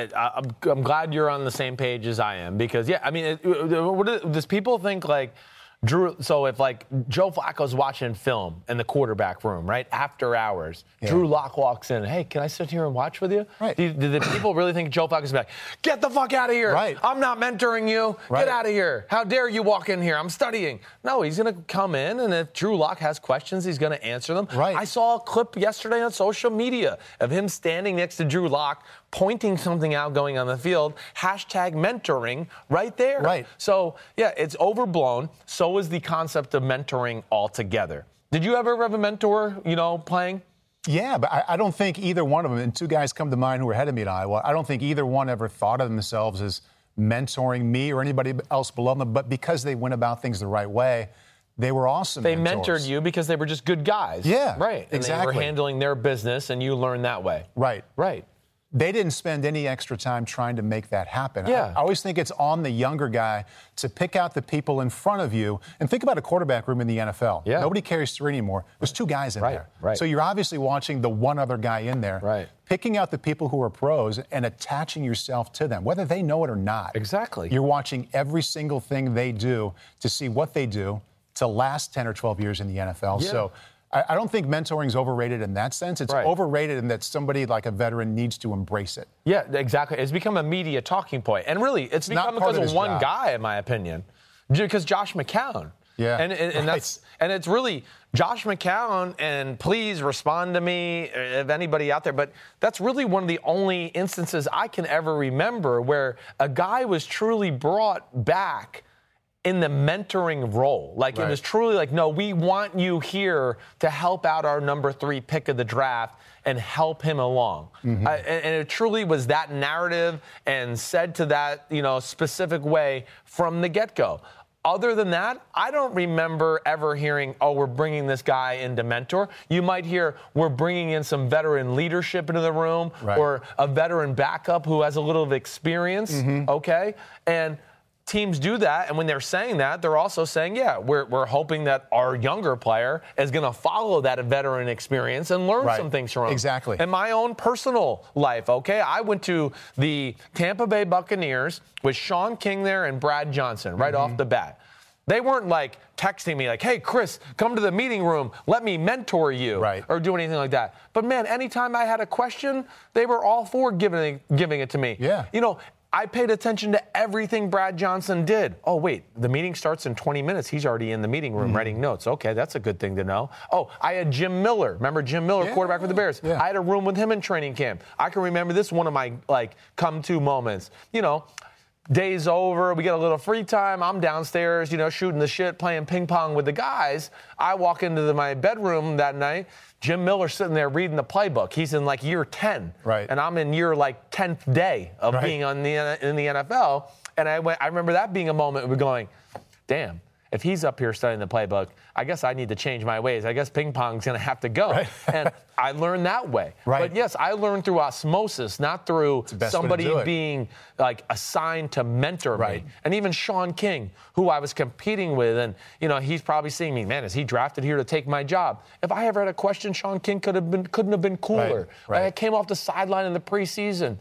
I'm glad you're on the same page as I am because, I mean, does people think like Drew? So if like Joe Flacco's watching film in the quarterback room, right, after hours, Drew Lock walks in. Hey, can I sit here and watch with you? Right. Do the people really think Joe Flacco's like, get the fuck out of here? Right. I'm not mentoring you. Right. Get out of here. How dare you walk in here? I'm studying. No, he's going to come in, and if Drew Lock has questions, he's going to answer them. Right. I saw a clip yesterday on social media of him standing next to Drew Lock, pointing something out going on the field, #mentoring right there. Right. So, it's overblown. So is the concept of mentoring altogether. Did you ever have a mentor, playing? Yeah, but I don't think either one of them, and two guys come to mind who were ahead of me at Iowa, I don't think either one ever thought of themselves as mentoring me or anybody else below them, but because they went about things the right way, they were awesome mentors. Mentored you because they were just good guys. Yeah, right. And exactly. they were handling their business, and you learned that way. Right. Right. They didn't spend any extra time trying to make that happen. Yeah. I always think it's on the younger guy to pick out the people in front of you. And think about a quarterback room in the NFL. Yeah. Nobody carries three anymore. There's two guys in there. Right. So you're obviously watching the one other guy in there. Right. Picking out the people who are pros and attaching yourself to them, whether they know it or not. Exactly. You're watching every single thing they do to see what they do to last 10 or 12 years in the NFL. Yeah. So I don't think mentoring is overrated in that sense. It's overrated in that somebody like a veteran needs to embrace it. Yeah, exactly. It's become a media talking point. And really, it's become because of one guy, in my opinion. Because Josh McCown. Yeah. And it's really Josh McCown, and please respond to me if anybody out there, but that's really one of the only instances I can ever remember where a guy was truly brought back in the mentoring role. Like, it was truly like, no, we want you here to help out our number 3 pick of the draft and help him along. Mm-hmm. And it truly was that narrative and said to that, specific way from the get-go. Other than that, I don't remember ever hearing, we're bringing this guy in to mentor. You might hear, we're bringing in some veteran leadership into the room or a veteran backup who has a little of experience, okay? And teams do that, and when they're saying that, they're also saying, yeah, we're hoping that our younger player is going to follow that veteran experience and learn some things from him. Exactly. In my own personal life, okay, I went to the Tampa Bay Buccaneers with Sean King there and Brad Johnson right off the bat. They weren't like texting me like, hey, Chris, come to the meeting room. Let me mentor you or do anything like that. But, man, anytime I had a question, they were all for giving it to me. Yeah. You know, I paid attention to everything Brad Johnson did. Oh, wait, the meeting starts in 20 minutes. He's already in the meeting room writing notes. Okay, that's a good thing to know. Oh, I had Jim Miller. Remember Jim Miller, quarterback for the Bears? Yeah. I had a room with him in training camp. I can remember this one of my, come-to moments. You know, day's over, we get a little free time. I'm downstairs, shooting the shit, playing ping pong with the guys. I walk into my bedroom that night. Jim Miller's sitting there reading the playbook. He's in year 10. Right. And I'm in year 10th day of being in the NFL. And I remember that being a moment we're going, damn, if he's up here studying the playbook, I guess I need to change my ways. I guess ping pong's going to have to go. Right. And I learned that way. Right. But yes, I learned through osmosis, not through somebody being assigned to mentor me. And even Sean King, who I was competing with, and he's probably seeing me, man, is he drafted here to take my job? If I ever had a question, Sean King couldn't have been cooler. Right. I came off the sideline in the preseason,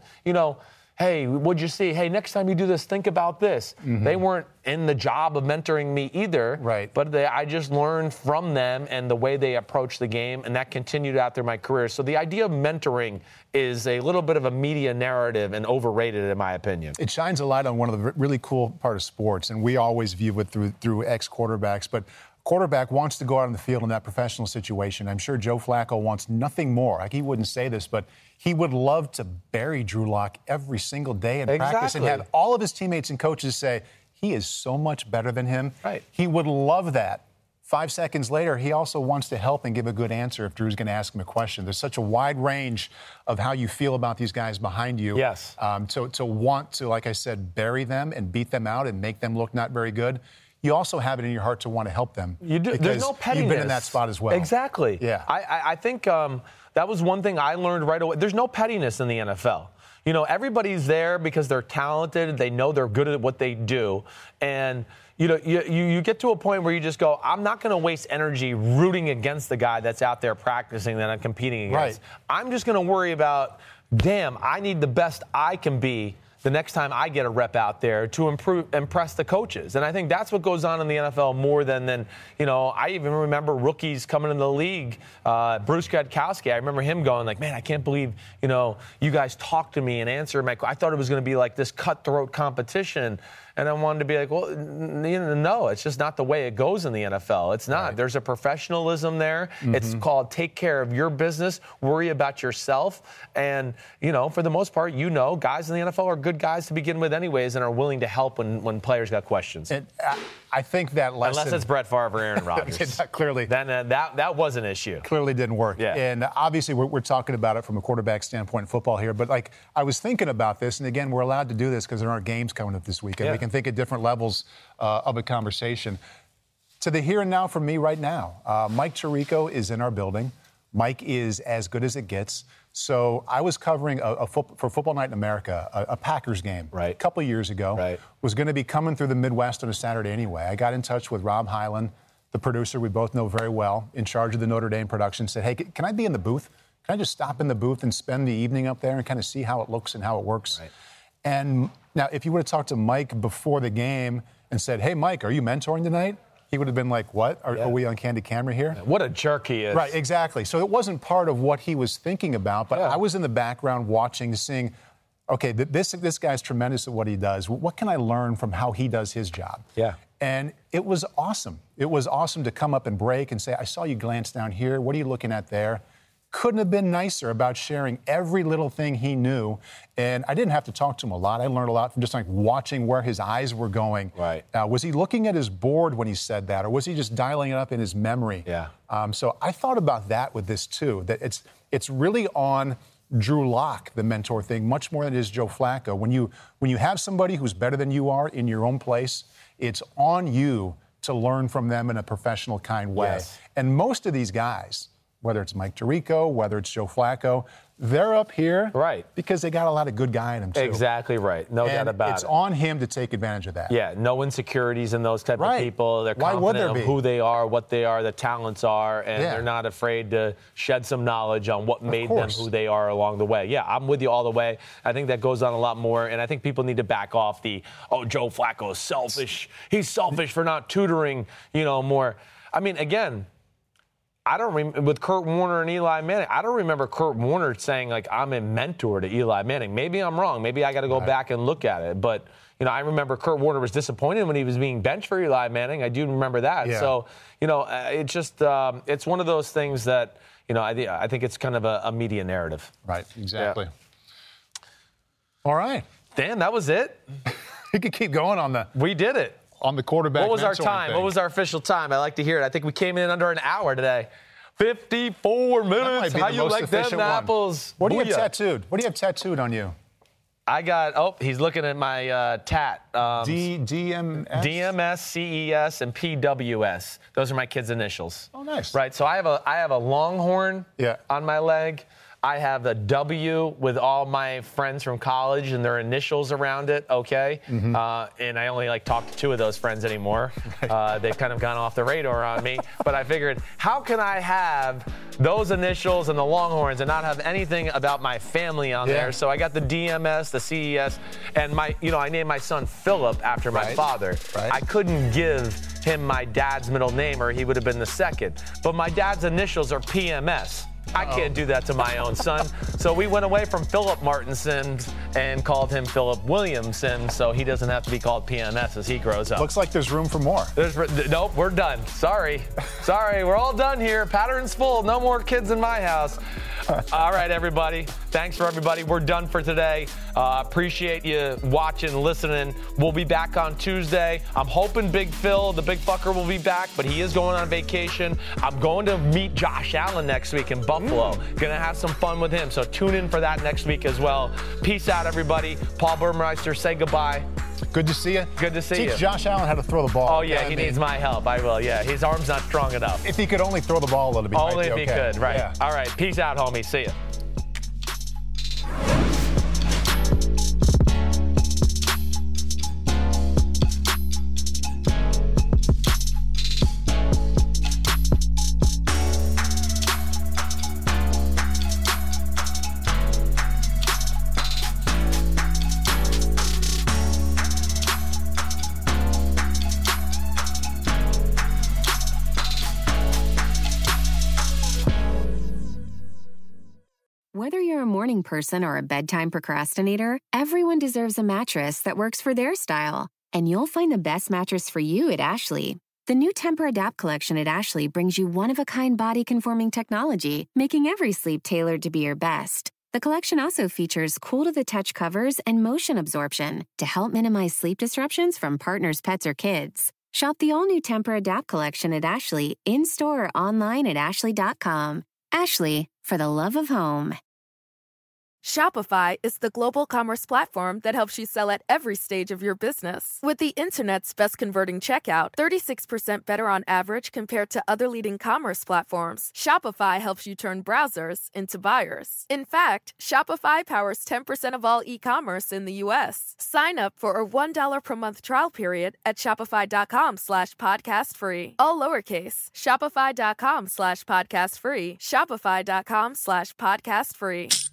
hey, what'd you see? Hey, next time you do this, think about this. They weren't in the job of mentoring me either. Right. But I just learned from them and the way they approach the game, and that continued out through my career. So the idea of mentoring is a little bit of a media narrative and overrated, in my opinion. It shines a light on one of the really cool part of sports, and we always view it through ex-quarterbacks. But quarterback wants to go out on the field in that professional situation. I'm sure Joe Flacco wants nothing more. He wouldn't say this, but he would love to bury Drew Lock every single day in practice and have all of his teammates and coaches say, he is so much better than him. Right. He would love that. 5 seconds later, he also wants to help and give a good answer if Drew's going to ask him a question. There's such a wide range of how you feel about these guys behind you. Yes. To want to, like I said, bury them and beat them out and make them look not very good. You also have it in your heart to want to help them. You do. There's no pettiness. You've been in that spot as well. Exactly. Yeah. I think that was one thing I learned right away. There's no pettiness in the NFL. Everybody's there because they're talented. They know they're good at what they do. And, you get to a point where you just go, I'm not going to waste energy rooting against the guy that's out there practicing that I'm competing against. Right. I'm just going to worry about, damn, I need the best I can be the next time I get a rep out there to impress the coaches. And I think that's what goes on in the NFL more than I even remember rookies coming in the league. Bruce Gradkowski, I remember him going man, I can't believe, you guys talked to me and answered my question. I thought it was going to be like this cutthroat competition. And I wanted to be like, well, no, it's just not the way it goes in the NFL. It's not. Right. There's a professionalism there. It's called take care of your business, worry about yourself. And, for the most part, guys in the NFL are good guys to begin with anyways and are willing to help when players got questions. And I think that lesson... Unless it's Brett Favre or Aaron Rodgers. Clearly. Then that was an issue. Clearly didn't work. Yeah. And obviously we're talking about it from a quarterback standpoint in football here. But, I was thinking about this, and again, we're allowed to do this because there aren't games coming up this weekend. Yeah. We can think at different levels of a conversation. To the here and now from me right now, Mike Tirico is in our building. Mike is as good as it gets. So I was covering for Football Night in America, a Packers game a couple years ago. Was going to be coming through the Midwest on a Saturday anyway. I got in touch with Rob Hyland, the producer we both know very well, in charge of the Notre Dame production, said, hey, can I be in the booth? Can I just stop in the booth and spend the evening up there and kind of see how it looks and how it works? Right. And now, if you would have talked to Mike before the game and said, hey, Mike, are you mentoring tonight? He would have been like, what? Are we on candid camera here? What a jerk he is. Right, exactly. So it wasn't part of what he was thinking about, but I was in the background watching, seeing, okay, this guy's tremendous at what he does. What can I learn from how he does his job? Yeah. And it was awesome. It was awesome to come up and break and say, I saw you glance down here. What are you looking at there? Couldn't have been nicer about sharing every little thing he knew. And I didn't have to talk to him a lot. I learned a lot from just watching where his eyes were going. Right. Was he looking at his board when he said that, or was he just dialing it up in his memory? Yeah. So I thought about that with this too, that it's really on Drew Lock, the mentor thing, much more than it is Joe Flacco. When you have somebody who's better than you are in your own place, it's on you to learn from them in a professional kind way. Yes. And most of these guys, whether it's Mike Tirico, whether it's Joe Flacco, they're up here because they got a lot of good guy in them, too. Exactly right. No doubt about it. It's on him to take advantage of that. Yeah, no insecurities in those type of people. They're confident of who they are, what they are, the talents are, and they're not afraid to shed some knowledge on what made them who they are along the way. Yeah, I'm with you all the way. I think that goes on a lot more, and I think people need to back off the, Joe Flacco is selfish. He's selfish for not tutoring, more. I mean, again, I don't remember with Kurt Warner and Eli Manning. I don't remember Kurt Warner saying, like, I'm a mentor to Eli Manning. Maybe I'm wrong. Maybe I got to go back and look at it. But, I remember Kurt Warner was disappointed when he was being benched for Eli Manning. I do remember that. Yeah. So, it just it's one of those things that, I think it's kind of a media narrative. Right, exactly. Yeah. All right. Dan, that was it. You could keep going on the. We did it. On the quarterback. What was our time? What was our official time? I like to hear it. I think we came in under an hour today. 54 minutes. How you like them apples? What do you have tattooed? What do you have tattooed on you? I got, he's looking at my tat. DMS? DMS, CES, and PWS. Those are my kids' initials. Oh, nice. Right, so I have a Longhorn on my leg. I have the W with all my friends from college and their initials around it, okay? Mm-hmm. And I only talk to two of those friends anymore. They've kind of gone off the radar on me. But I figured, how can I have those initials and the Longhorns and not have anything about my family on there? So I got the DMS, the CES, and I named my son Philip after my father. Right. I couldn't give him my dad's middle name or he would have been the second. But my dad's initials are PMS. I can't do that to my own son. So we went away from Philip Martinson and called him Philip Williamson so he doesn't have to be called PMS as he grows up. Looks like there's room for more. Nope, we're done. Sorry, we're all done here. Pattern's full. No more kids in my house. All right, everybody. Thanks for everybody. We're done for today. Appreciate you watching, listening. We'll be back on Tuesday. I'm hoping Big Phil, the big fucker, will be back, but he is going on vacation. I'm going to meet Josh Allen next week in Buffalo. Going to have some fun with him, so tune in for that next week as well. Peace out, everybody. Paul Burmeister, say goodbye. Good to see you. Good to see you. Teach Josh Allen how to throw the ball. Oh, yeah, he needs my help. I will, yeah. His arm's not strong enough. If he could only throw the ball a little bit, only if he could, right. Yeah. All right, peace out, homie. See ya. Whether you're a morning person or a bedtime procrastinator, everyone deserves a mattress that works for their style. And you'll find the best mattress for you at Ashley. The new Tempur-Adapt collection at Ashley brings you one-of-a-kind body-conforming technology, making every sleep tailored to be your best. The collection also features cool-to-the-touch covers and motion absorption to help minimize sleep disruptions from partners, pets, or kids. Shop the all-new Tempur-Adapt collection at Ashley, in-store or online at ashley.com. Ashley, for the love of home. Shopify is the global commerce platform that helps you sell at every stage of your business. With the internet's best converting checkout, 36% better on average compared to other leading commerce platforms, Shopify helps you turn browsers into buyers. In fact, Shopify powers 10% of all e-commerce in the U.S. Sign up for a $1 per month trial period at shopify.com/podcastfree. All lowercase, shopify.com/podcastfree, shopify.com/podcastfree.